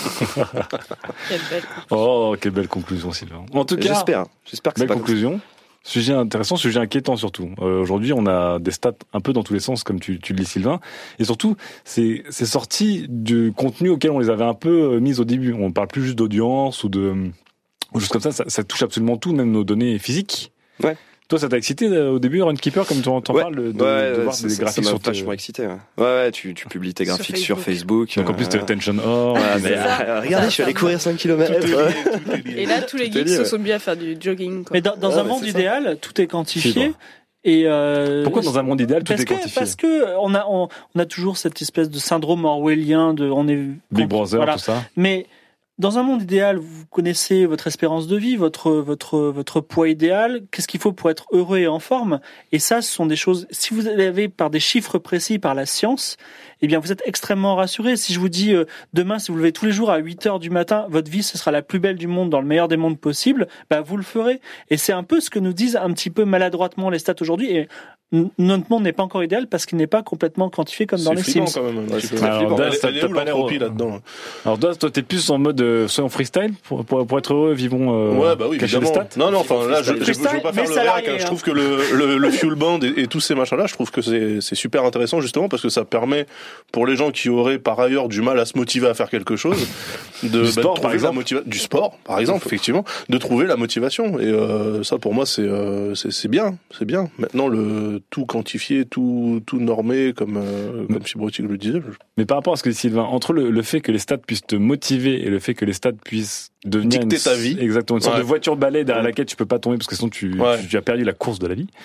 Quelle belle conclusion, Sylvain. En tout cas, j'espère que c'est pas conclusion. Sujet intéressant, sujet inquiétant surtout. Aujourd'hui, on a des stats un peu dans tous les sens, comme tu le dis, Sylvain. Et surtout, c'est sorti du contenu auquel on les avait un peu mis au début. On parle plus juste d'audience ou juste comme ça touche absolument tout, même nos données physiques. Ouais. Toi, ça t'a excité au début, Runkeeper, comme tu en parles, de voir des graphiques sur tes... vachement excité, ouais, tu publies tes graphiques sur Facebook. Donc en plus, t'es attention or. Regardez, je suis allé courir 5 km. Et là, tous les geeks se sont mis à faire du jogging, quoi. Mais dans un monde idéal, tout est quantifié. Et pourquoi dans un monde idéal tout est quantifié? Parce que on a toujours cette espèce de syndrome orwellien on est Big Brother, voilà. Tout ça. Mais dans un monde idéal, vous connaissez votre espérance de vie, votre poids idéal, qu'est-ce qu'il faut pour être heureux et en forme. Et ça, ce sont des choses, si vous l'avez par des chiffres précis, par la science, eh bien, vous êtes extrêmement rassuré. Si je vous dis, demain, si vous levez tous les jours à 8h du matin, votre vie, ce sera la plus belle du monde dans le meilleur des mondes possible, bah, vous le ferez. Et c'est un peu ce que nous disent un petit peu maladroitement les stats aujourd'hui. Et notre monde n'est pas encore idéal parce qu'il n'est pas complètement quantifié comme dans les Sims. Quand même. Alors, Daz, t'as pas l'entropie là-dedans. Alors, Daz, toi, t'es plus en mode soyons freestyle pour être heureux, vivons ouais, bah oui, cacher les stats. Non, enfin là, je veux pas faire le réac. Je trouve que le fuel band et tous ces machins-là, je trouve que c'est super intéressant justement parce que ça permet pour les gens qui auraient par ailleurs du mal à se motiver à faire quelque chose, du sport, par exemple, du sport, par exemple, effectivement, de trouver la motivation. Et ça, pour moi, c'est bien. Maintenant, le tout quantifié, tout normé, comme Fibrotique le disait. Mais par rapport à ce que dit Sylvain, entre le fait que les stats puissent te motiver et le fait que les stats puissent devenir dicter ta vie, exactement, une sorte de voiture balai derrière laquelle tu peux pas tomber parce que sinon tu as perdu la course de la vie.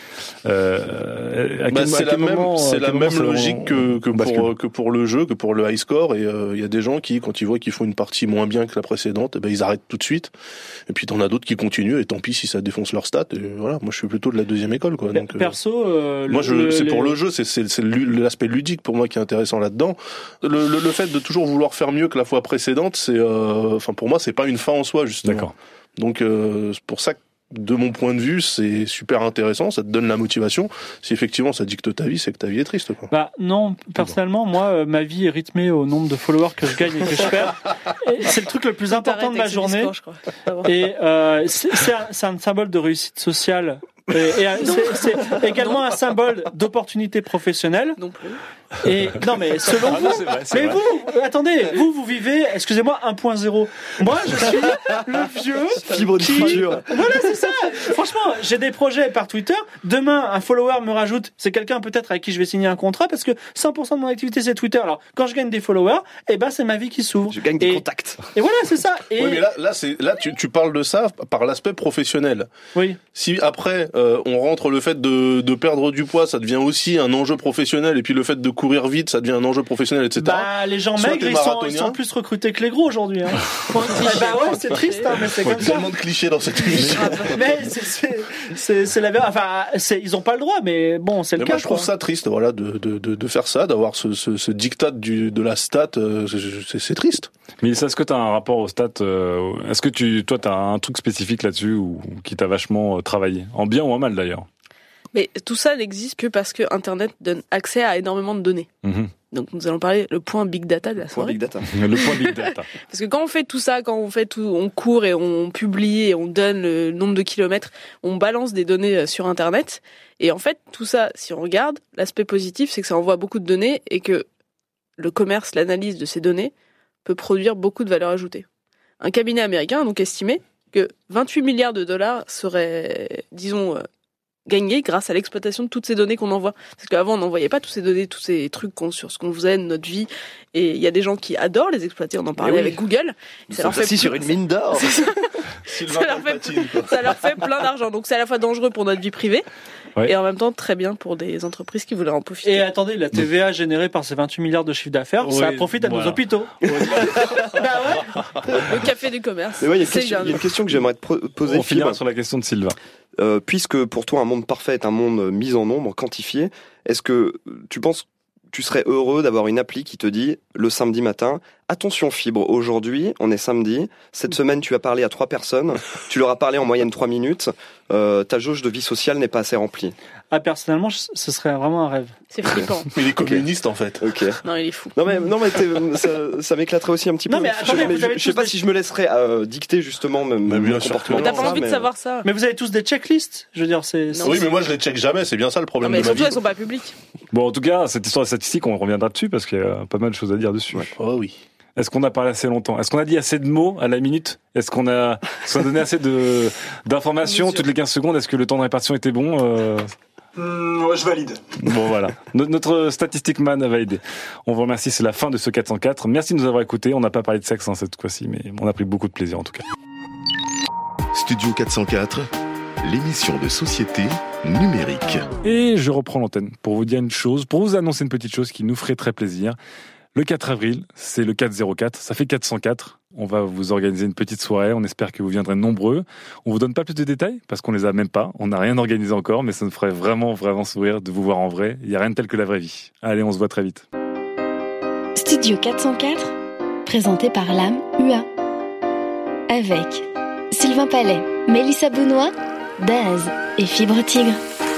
C'est la même logique que pour le jeu, que pour le high score. Et il y a des gens qui, quand ils voient qu'ils font une partie moins bien que la précédente, ils arrêtent tout de suite. Et puis t'en as d'autres qui continuent. Et tant pis si ça défonce leur stats. Et voilà, moi je suis plutôt de la deuxième école, quoi. Donc, perso, c'est pour le jeu, c'est l'aspect ludique pour moi qui est intéressant là-dedans. Le fait de toujours vouloir faire mieux que la fois précédente, pour moi, c'est pas une fin en soi, justement. D'accord. Donc, c'est pour ça que, de mon point de vue, c'est super intéressant, ça te donne la motivation. Si effectivement ça dicte ta vie, c'est que ta vie est triste, quoi. Bah non, personnellement, moi, ma vie est rythmée au nombre de followers que je gagne et que je perds. Et c'est le truc le plus important de ma journée. Et c'est un symbole de réussite sociale. Et c'est également un symbole d'opportunité professionnelle. Non plus. Et non, mais selon vous, mais vous, attendez, vous vivez, excusez-moi, 1.0. Moi, je suis le vieux fibre du futur. Voilà, c'est ça. Franchement, j'ai des projets par Twitter. Demain, un follower me rajoute. C'est quelqu'un peut-être avec qui je vais signer un contrat parce que 100% de mon activité c'est Twitter. Alors, quand je gagne des followers, c'est ma vie qui s'ouvre. Je gagne des contacts. Et voilà, c'est ça. Oui, mais là, tu parles de ça par l'aspect professionnel. Oui. Si après, on rentre le fait de perdre du poids, ça devient aussi un enjeu professionnel, et puis le fait de courir vite, ça devient un enjeu professionnel, etc. Bah, les gens maigres, ils sont plus recrutés que les gros aujourd'hui. Hein. Bah ouais, c'est triste, hein, mais c'est comme ça. Il y a tellement de clichés dans cette émission. Mais c'est la vérité. Enfin, ils ont pas le droit, mais bon, c'est le cas. Moi, je trouve ça triste, voilà, de faire ça, d'avoir ce diktat de la stat, c'est triste. Mais est-ce que tu as un rapport aux stats Est-ce que toi, tu as un truc spécifique là-dessus ou qui t'a vachement travaillé, en bien ou en mal d'ailleurs? Mais tout ça n'existe que parce que Internet donne accès à énormément de données. Mm-hmm. Donc nous allons parler le point big data de la soirée. Le point big data. Parce que quand on fait tout ça, on court et on publie et on donne le nombre de kilomètres, on balance des données sur Internet. Et en fait, tout ça, si on regarde, l'aspect positif, c'est que ça envoie beaucoup de données et que le commerce, l'analyse de ces données peut produire beaucoup de valeur ajoutée. Un cabinet américain a donc estimé que 28 milliards de dollars seraient, disons, gagnés grâce à l'exploitation de toutes ces données qu'on envoie. Parce qu'avant, on n'envoyait pas toutes ces données, tous ces trucs sur ce qu'on faisait de notre vie. Et il y a des gens qui adorent les exploiter. On en parlait avec Google. Ça leur fait sur une mine d'or. Ça leur fait plein d'argent. Donc c'est à la fois dangereux pour notre vie privée. Ouais. Et en même temps très bien pour des entreprises qui voulaient en profiter. Et attendez, la TVA générée par ces 28 milliards de chiffre d'affaires, ça profite à nos hôpitaux. Bah ouais. Le café du commerce. Il y a une question que j'aimerais te poser. On finira sur la question de Sylvain. Puisque pour toi un monde parfait est un monde mis en nombre, quantifié, est-ce que tu penses que tu serais heureux d'avoir une appli qui te dit le samedi matin, attention Fibre, aujourd'hui on est samedi, cette semaine tu as parlé à 3 personnes, tu leur as parlé en moyenne 3 minutes, ta jauge de vie sociale n'est pas assez remplie? Ah, personnellement, ce serait vraiment un rêve. C'est flippant. Il est communiste en fait. Ok. Non, il est fou. Non mais ça m'éclaterait aussi un petit peu. Non mais attendez, je sais pas si je me laisserais dicter justement mon comportement. Mais t'as pas envie de savoir ça. Mais vous avez tous des checklists, je veux dire, c'est. Oui, mais moi je les check jamais, c'est bien ça le problème. Non, mais de ma surtout vie. elles sont pas publiques. Bon, en tout cas, cette histoire de statistique, on reviendra dessus parce qu'il y a pas mal de choses à dire dessus. Ouais. Oh oui. Est-ce qu'on a parlé assez longtemps? Est-ce qu'on a dit assez de mots à la minute? Est-ce qu'on a donné assez d'informations toutes les 15 secondes? Est-ce que le temps de répartition était bon? Ouais, je valide. Bon, voilà. Notre statistic man a validé. On vous remercie, c'est la fin de ce 404. Merci de nous avoir écoutés. On n'a pas parlé de sexe cette fois-ci, mais on a pris beaucoup de plaisir en tout cas. Studio 404, l'émission de société numérique. Et je reprends l'antenne pour vous dire une chose, pour vous annoncer une petite chose qui nous ferait très plaisir. Le 4 avril, c'est le 404, ça fait 404. On va vous organiser une petite soirée, on espère que vous viendrez nombreux. On vous donne pas plus de détails, parce qu'on les a même pas, on n'a rien organisé encore, mais ça nous ferait vraiment, vraiment sourire de vous voir en vrai. Il n'y a rien de tel que la vraie vie. Allez, on se voit très vite. Studio 404, présenté par l'âme UA. Avec Sylvain Palais, Mélissa Benoît, Daz et Fibre Tigre.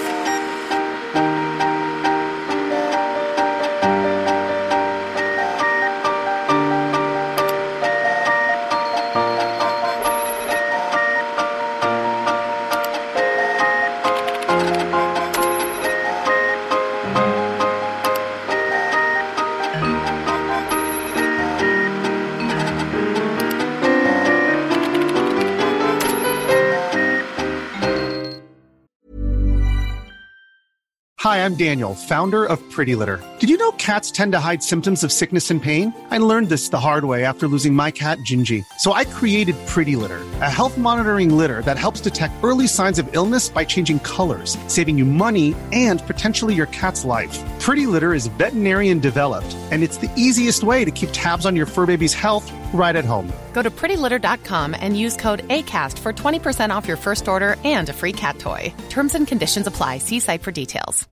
Hi, I'm Daniel, founder of Pretty Litter. Did you know cats tend to hide symptoms of sickness and pain? I learned this the hard way after losing my cat, Gingy. So I created Pretty Litter, a health monitoring litter that helps detect early signs of illness by changing colors, saving you money and potentially your cat's life. Pretty Litter is veterinarian developed, and it's the easiest way to keep tabs on your fur baby's health right at home. Go to prettylitter.com and use code ACAST for 20% off your first order and a free cat toy. Terms and conditions apply. See site for details.